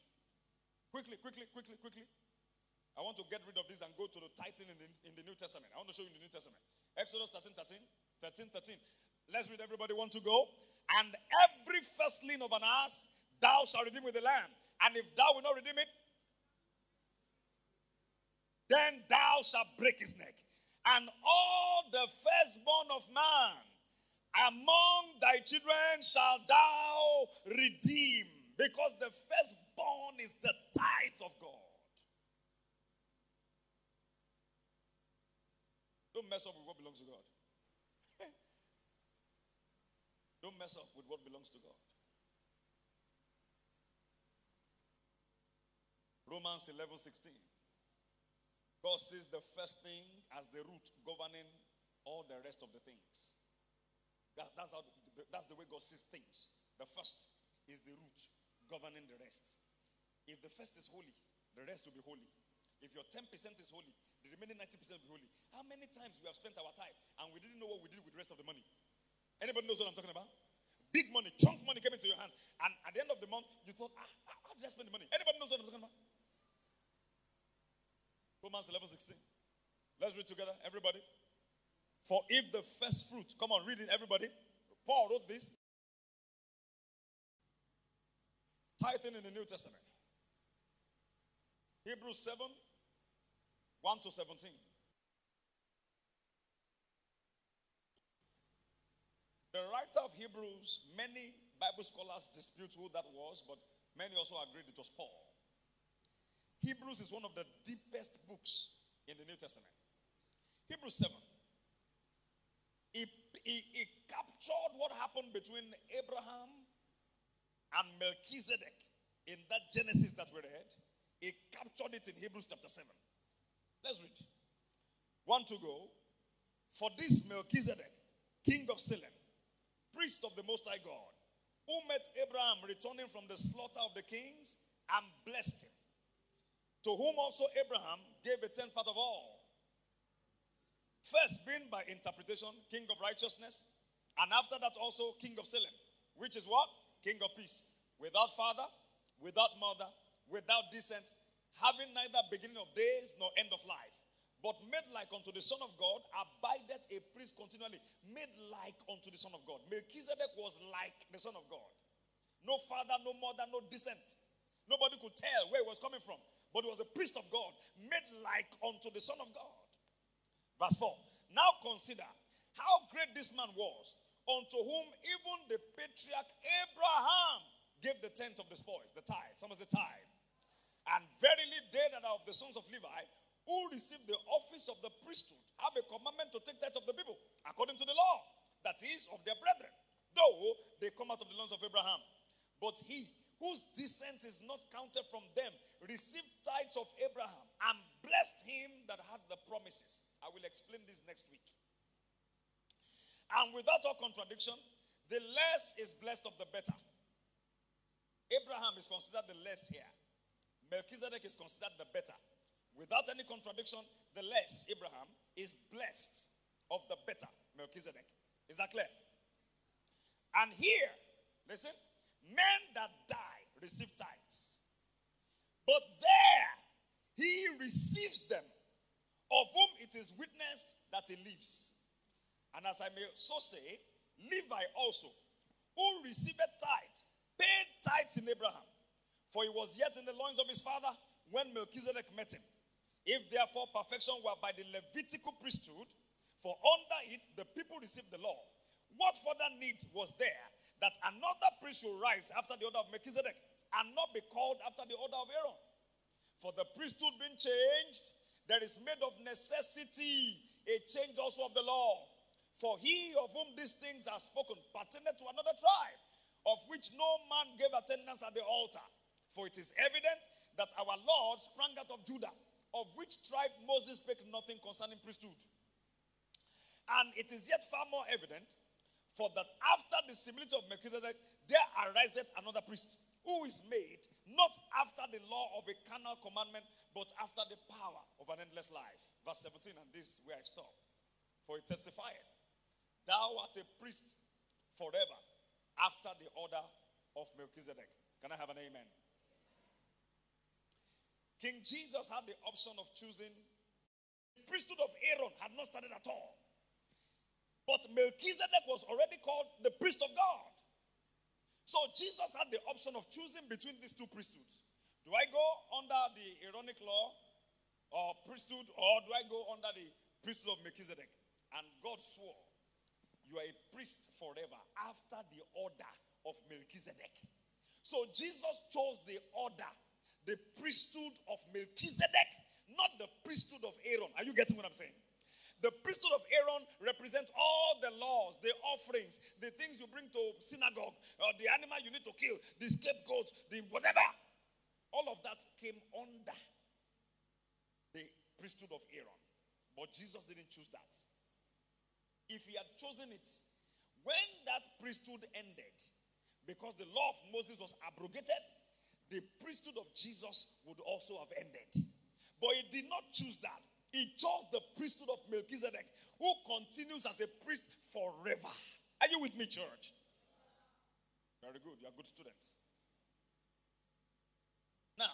A: I want to get rid of this and go to the tithing in the New Testament. I want to show you in the New Testament. Exodus 13:13. Let's read, everybody. Want to go? And every firstling of an ass thou shalt redeem with the lamb. And if thou wilt not redeem it, then thou shalt break his neck. And all the firstborn of man among thy children shalt thou redeem, because the firstborn is the tithe of God. Don't mess up with what belongs to God. Don't mess up with what belongs to God. Romans 11:16. God sees the first thing as the root governing all the rest of the things. That's the way God sees things. The first is the root governing the rest. If the first is holy, the rest will be holy. If your 10% is holy, the remaining 90% will be holy. How many times we have spent our time and we didn't know what we did with the rest of the money? Anybody knows what I'm talking about? Big money, chunk money came into your hands, and at the end of the month, you thought, how did I spend the money? Anybody knows what I'm talking about? Romans 11:16. Let's read together, everybody. For if the first fruit, come on, read it, everybody. Paul wrote this. Tithing in the New Testament. Hebrews 7:1-17. The writer of Hebrews, many Bible scholars dispute who that was, but many also agreed it was Paul. Hebrews is one of the deepest books in the New Testament. Hebrews 7. It captured what happened between Abraham and Melchizedek in that Genesis that we read. It captured it in Hebrews chapter 7. Let's read. 1 to go. For this Melchizedek, king of Salem, priest of the Most High God, who met Abraham returning from the slaughter of the kings and blessed him, to whom also Abraham gave a tenth part of all. First being by interpretation, king of righteousness, and after that also king of Salem, which is what? King of peace, without father, without mother, without descent, having neither beginning of days nor end of life, but made like unto the Son of God, abideth a priest continually. Made like unto the Son of God. Melchizedek was like the Son of God. No father, no mother, no descent. Nobody could tell where he was coming from. But he was a priest of God, made like unto the Son of God. Verse 4. Now consider how great this man was, unto whom even the patriarch Abraham gave the tenth of the spoils, the tithe. Someone say tithe. And verily they that are of the sons of Levi, who received the office of the priesthood, have a commandment to take tithe of the people, according to the law, that is, of their brethren, though they come out of the loins of Abraham. But he, whose descent is not counted from them, received tithes of Abraham, and blessed him that had the promises. I will explain this next week. And without all contradiction, the less is blessed of the better. Abraham is considered the less here. Melchizedek is considered the better. Without any contradiction, the less, Abraham, is blessed of the better, Melchizedek. Is that clear? And here, listen, men that die receive tithes. But there, he receives them, of whom it is witnessed that he lives. And as I may so say, Levi also, who received tithes, paid tithes in Abraham. For he was yet in the loins of his father when Melchizedek met him. If therefore perfection were by the Levitical priesthood, for under it the people received the law, what further need was there that another priest should rise after the order of Melchizedek and not be called after the order of Aaron? For the priesthood being changed, there is made of necessity a change also of the law. For he of whom these things are spoken pertained to another tribe, of which no man gave attendance at the altar. For it is evident that our Lord sprang out of Judah, of which tribe Moses spake nothing concerning priesthood. And it is yet far more evident, for that after the similitude of Melchizedek, there ariseth another priest, who is made not after the law of a carnal commandment, but after the power of an endless life. Verse 17, and this is where I stop. For he testified, thou art a priest forever, after the order of Melchizedek. Can I have an amen? King Jesus had the option of choosing. The priesthood of Aaron had not started at all. But Melchizedek was already called the priest of God. So Jesus had the option of choosing between these two priesthoods. Do I go under the Aaronic law or priesthood, or do I go under the priesthood of Melchizedek? And God swore, you are a priest forever after the order of Melchizedek. So Jesus chose the order, the priesthood of Melchizedek, not the priesthood of Aaron. Are you getting what I'm saying? The priesthood of Aaron represents all the laws, the offerings, the things you bring to synagogue, the animal you need to kill, the scapegoat, the whatever. All of that came under the priesthood of Aaron. But Jesus didn't choose that. If he had chosen it, When that priesthood ended, because the law of Moses was abrogated, the priesthood of Jesus would also have ended. But he did not choose that. He chose the priesthood of Melchizedek, who continues as a priest forever. Are you with me, church? Very good. You are good students. Now,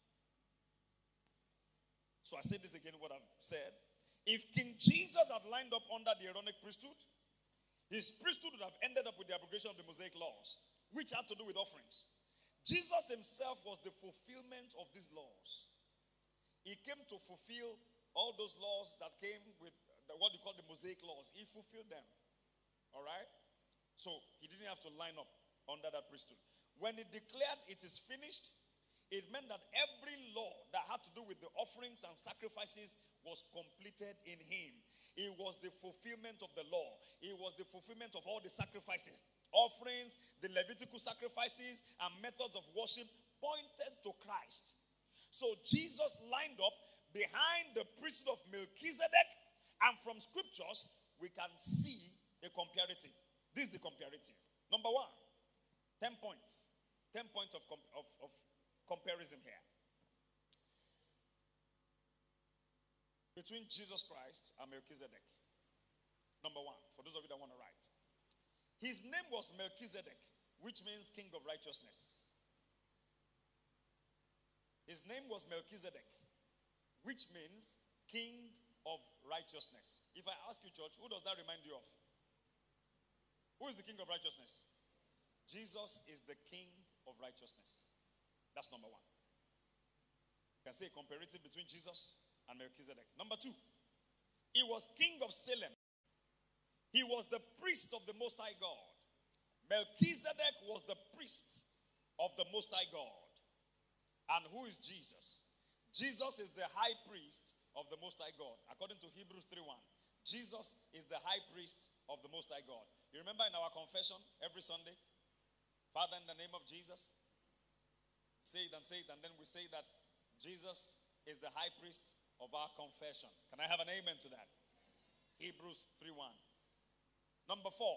A: so I say this again, what I've said. If King Jesus had lined up under the Aaronic priesthood, his priesthood would have ended up with the abrogation of the Mosaic laws, which had to do with offerings. Jesus himself was the fulfillment of these laws. He came to fulfill all those laws that came with what you call the Mosaic laws. He fulfilled them. All right? So he didn't have to line up under that priesthood. When he declared it is finished, it meant that every law that had to do with the offerings and sacrifices was completed in him. It was the fulfillment of the law. It was the fulfillment of all the sacrifices. Offerings, the Levitical sacrifices, and methods of worship pointed to Christ. So Jesus lined up behind the priesthood of Melchizedek, and from scriptures, we can see a comparative. This is the comparative. Number one, 10 points. 10 points of comparison here. Between Jesus Christ and Melchizedek. Number one, for those of you that want to write. His name was Melchizedek, which means King of Righteousness. His name was Melchizedek, which means King of Righteousness. If I ask you, church, who does that remind you of? Who is the King of Righteousness? Jesus is the King of Righteousness. That's number one. You can say a comparative between Jesus and Melchizedek. Number two, he was King of Salem. He was the priest of the Most High God. Melchizedek was the priest of the Most High God. And who is Jesus? Jesus is the high priest of the Most High God. According to Hebrews 3:1, Jesus is the high priest of the Most High God. You remember in our confession every Sunday, Father, in the name of Jesus, say it, and then we say that Jesus is the high priest of our confession. Can I have an amen to that? Hebrews 3:1. Number 4,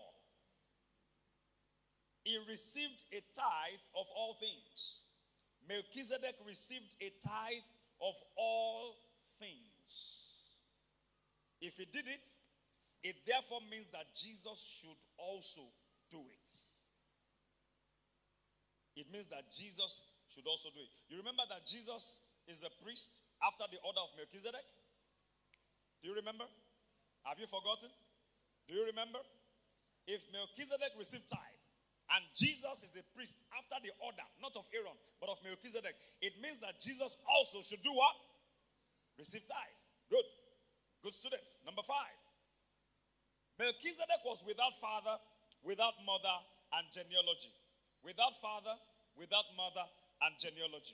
A: he received a tithe of all things. Melchizedek received a tithe of all things. If he did it, it therefore means that Jesus should also do it. It means that Jesus should also do it. You remember that Jesus is the priest after the order of Melchizedek? Do you remember? Have you forgotten? Do you remember? If Melchizedek received tithe, and Jesus is a priest after the order, not of Aaron, but of Melchizedek, it means that Jesus also should do what? Receive tithe. Good. Good students. Number 5. Melchizedek was without father, without mother, and genealogy. Without father, without mother, and genealogy.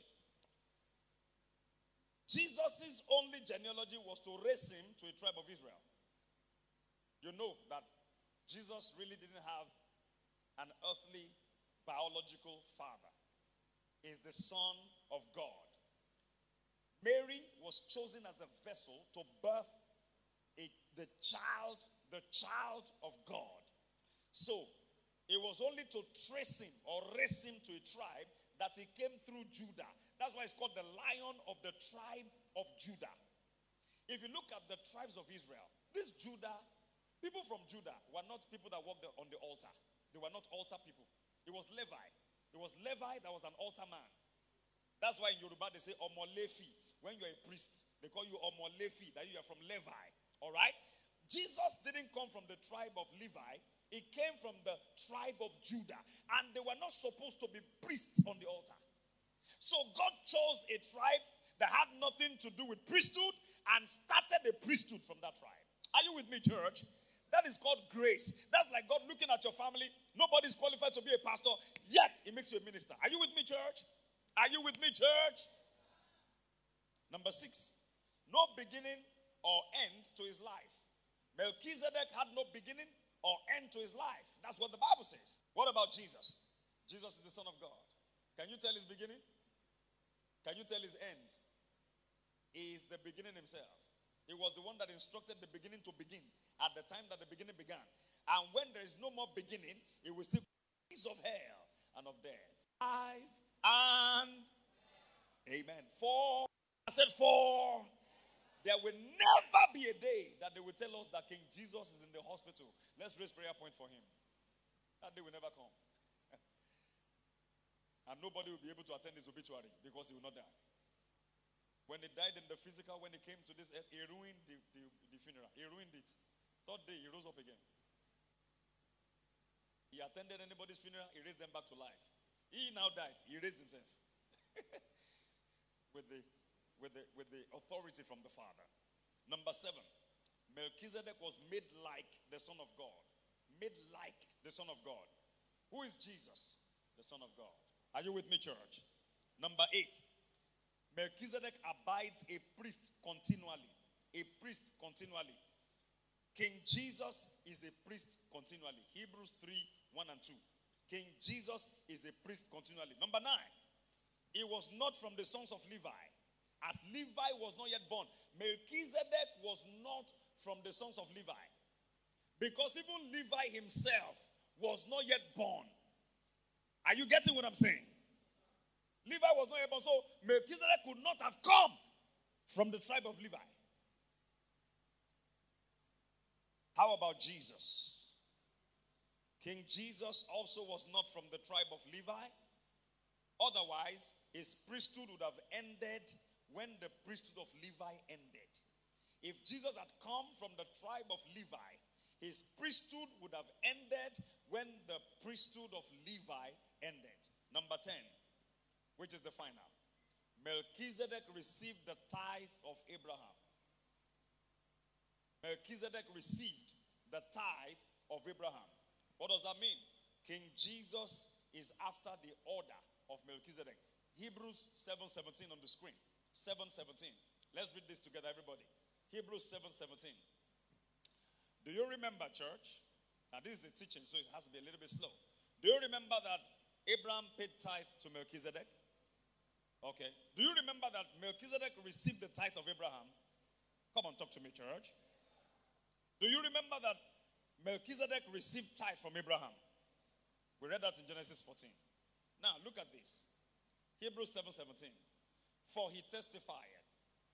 A: Jesus' only genealogy was to raise him to a tribe of Israel. You know that Jesus really didn't have an earthly biological father. He is the Son of God. Mary was chosen as a vessel to birth the child of God. So, it was only to trace him or raise him to a tribe that he came through Judah. That's why it's called the Lion of the tribe of Judah. If you look at the tribes of Israel, this Judah, people from Judah were not people that walked on the altar. They were not altar people. It was Levi. It was Levi that was an altar man. That's why in Yoruba they say Omolefi. When you're a priest, they call you Omolefi, that you are from Levi. All right? Jesus didn't come from the tribe of Levi. He came from the tribe of Judah. And they were not supposed to be priests on the altar. So God chose a tribe that had nothing to do with priesthood and started a priesthood from that tribe. Are you with me, church? That is called grace. That's like God looking at your family. Nobody's qualified to be a pastor, yet he makes you a minister. Are you with me, church? Are you with me, church? Number 6, no beginning or end to his life. Melchizedek had no beginning or end to his life. That's what the Bible says. What about Jesus? Jesus is the Son of God. Can you tell his beginning? Can you tell his end? He is the beginning himself. He was the one that instructed the beginning to begin at the time that the beginning began. And when there is no more beginning, it will still be of hell and of death. 5 and amen. 4. I said 4. There will never be a day that they will tell us that King Jesus is in the hospital. Let's raise prayer point for him. That day will never come. And nobody will be able to attend his obituary because he will not die. When he died in the physical, when he came to this earth, he ruined the funeral. He ruined it. Third day, he rose up again. He attended anybody's funeral, he raised them back to life. He now died. He raised himself. with the authority from the Father. Number 7. Melchizedek was made like the Son of God. Made like the Son of God. Who is Jesus? The Son of God. Are you with me, church? Number 8. Melchizedek abides a priest continually. A priest continually. King Jesus is a priest continually. Hebrews 3, 1 and 2. King Jesus is a priest continually. Number 9. He was not from the sons of Levi. As Levi was not yet born, Melchizedek was not from the sons of Levi. Because even Levi himself was not yet born. Are you getting what I'm saying? Levi was not yet born, so Melchizedek could not have come from the tribe of Levi. How about Jesus? King Jesus also was not from the tribe of Levi. Otherwise, his priesthood would have ended when the priesthood of Levi ended. If Jesus had come from the tribe of Levi, his priesthood would have ended when the priesthood of Levi ended. Number 10, which is the final. Melchizedek received the tithe of Abraham. Melchizedek received the tithe of Abraham. What does that mean? King Jesus is after the order of Melchizedek. Hebrews 7:17 on the screen. 7:17. Let's read this together, everybody. Hebrews 7:17. Do you remember, church? Now, this is a teaching, so it has to be a little bit slow. Do you remember that Abraham paid tithe to Melchizedek? Okay. Do you remember that Melchizedek received the tithe of Abraham? Come on, talk to me, church. Do you remember that Melchizedek received tithe from Abraham? We read that in Genesis 14. Now, look at this. Hebrews 7:17. For he testifieth,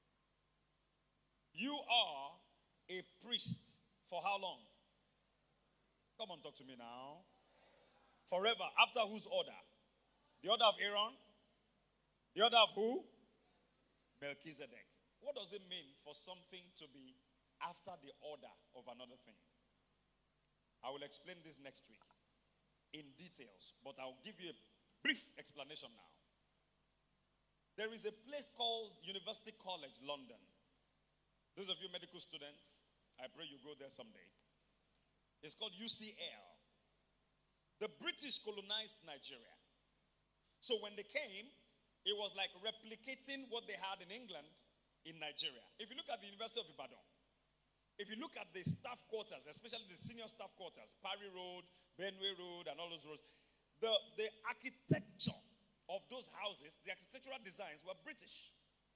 A: you are a priest for how long? Come on, talk to me now. Forever. After whose order? The order of Aaron? The order of who? Melchizedek. What does it mean for something to be after the order of another thing? I will explain this next week in details, but I'll give you a brief explanation now. There is a place called University College, London. Those of you medical students, I pray you go there someday. It's called UCL. The British colonized Nigeria. So when they came, it was like replicating what they had in England in Nigeria. If you look at the University of Ibadan, if you look at the staff quarters, especially the senior staff quarters, Parry Road, Benway Road, and all those roads, the architecture of those houses, the architectural designs were British.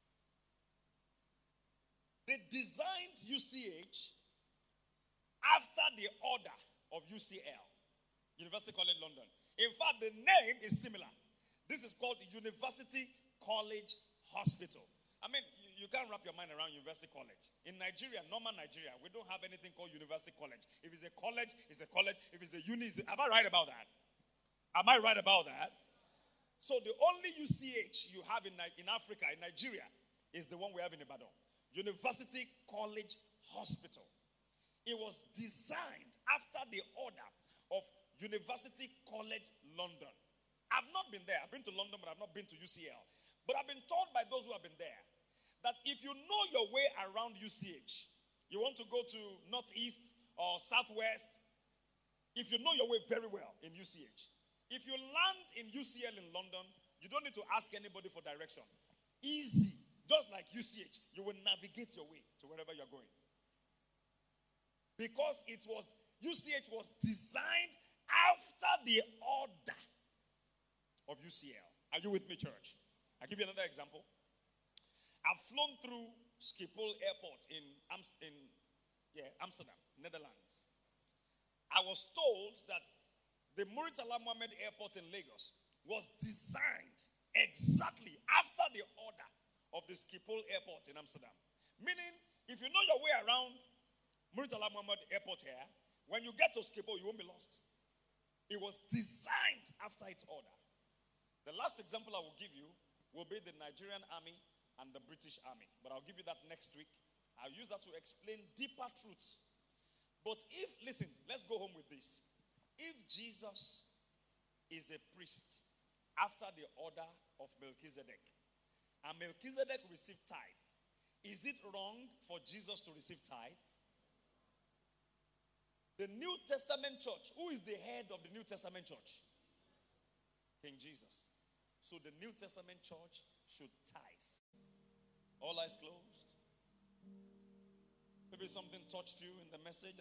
A: They designed UCH after the order of UCL, University College London. In fact, the name is similar. This is called University College Hospital. I mean, you can't wrap your mind around University College. In Nigeria, normal Nigeria, we don't have anything called University College. If it's a college, it's a college. If it's a uni, am I right about that? Am I right about that? So the only UCH you have in Africa, in Nigeria, is the one we have in Ibadan. University College Hospital. It was designed after the order of University College London. I've not been there. I've been to London, but I've not been to UCL. But I've been told by those who have been there that if you know your way around UCH, you want to go to Northeast or Southwest, if you know your way very well in UCH, if you land in UCL in London, you don't need to ask anybody for direction. Easy. Just like UCH, you will navigate your way to wherever you're going. Because UCH was designed after the order of UCL. Are you with me, church? I'll give you another example. I've flown through Schiphol Airport in Amsterdam, Netherlands. I was told that the Muritala Mohammed Airport in Lagos was designed exactly after the order of the Schiphol Airport in Amsterdam. Meaning, if you know your way around Muritala Mohammed Airport here, when you get to Schiphol, you won't be lost. It was designed after its order. The last example I will give you will be the Nigerian Army and the British Army. But I'll give you that next week. I'll use that to explain deeper truths. But listen, let's go home with this. If Jesus is a priest after the order of Melchizedek, and Melchizedek received tithe, is it wrong for Jesus to receive tithe? The New Testament church, who is the head of the New Testament church? King Jesus. So the New Testament church should tithe. All eyes closed. Maybe something touched you in the message and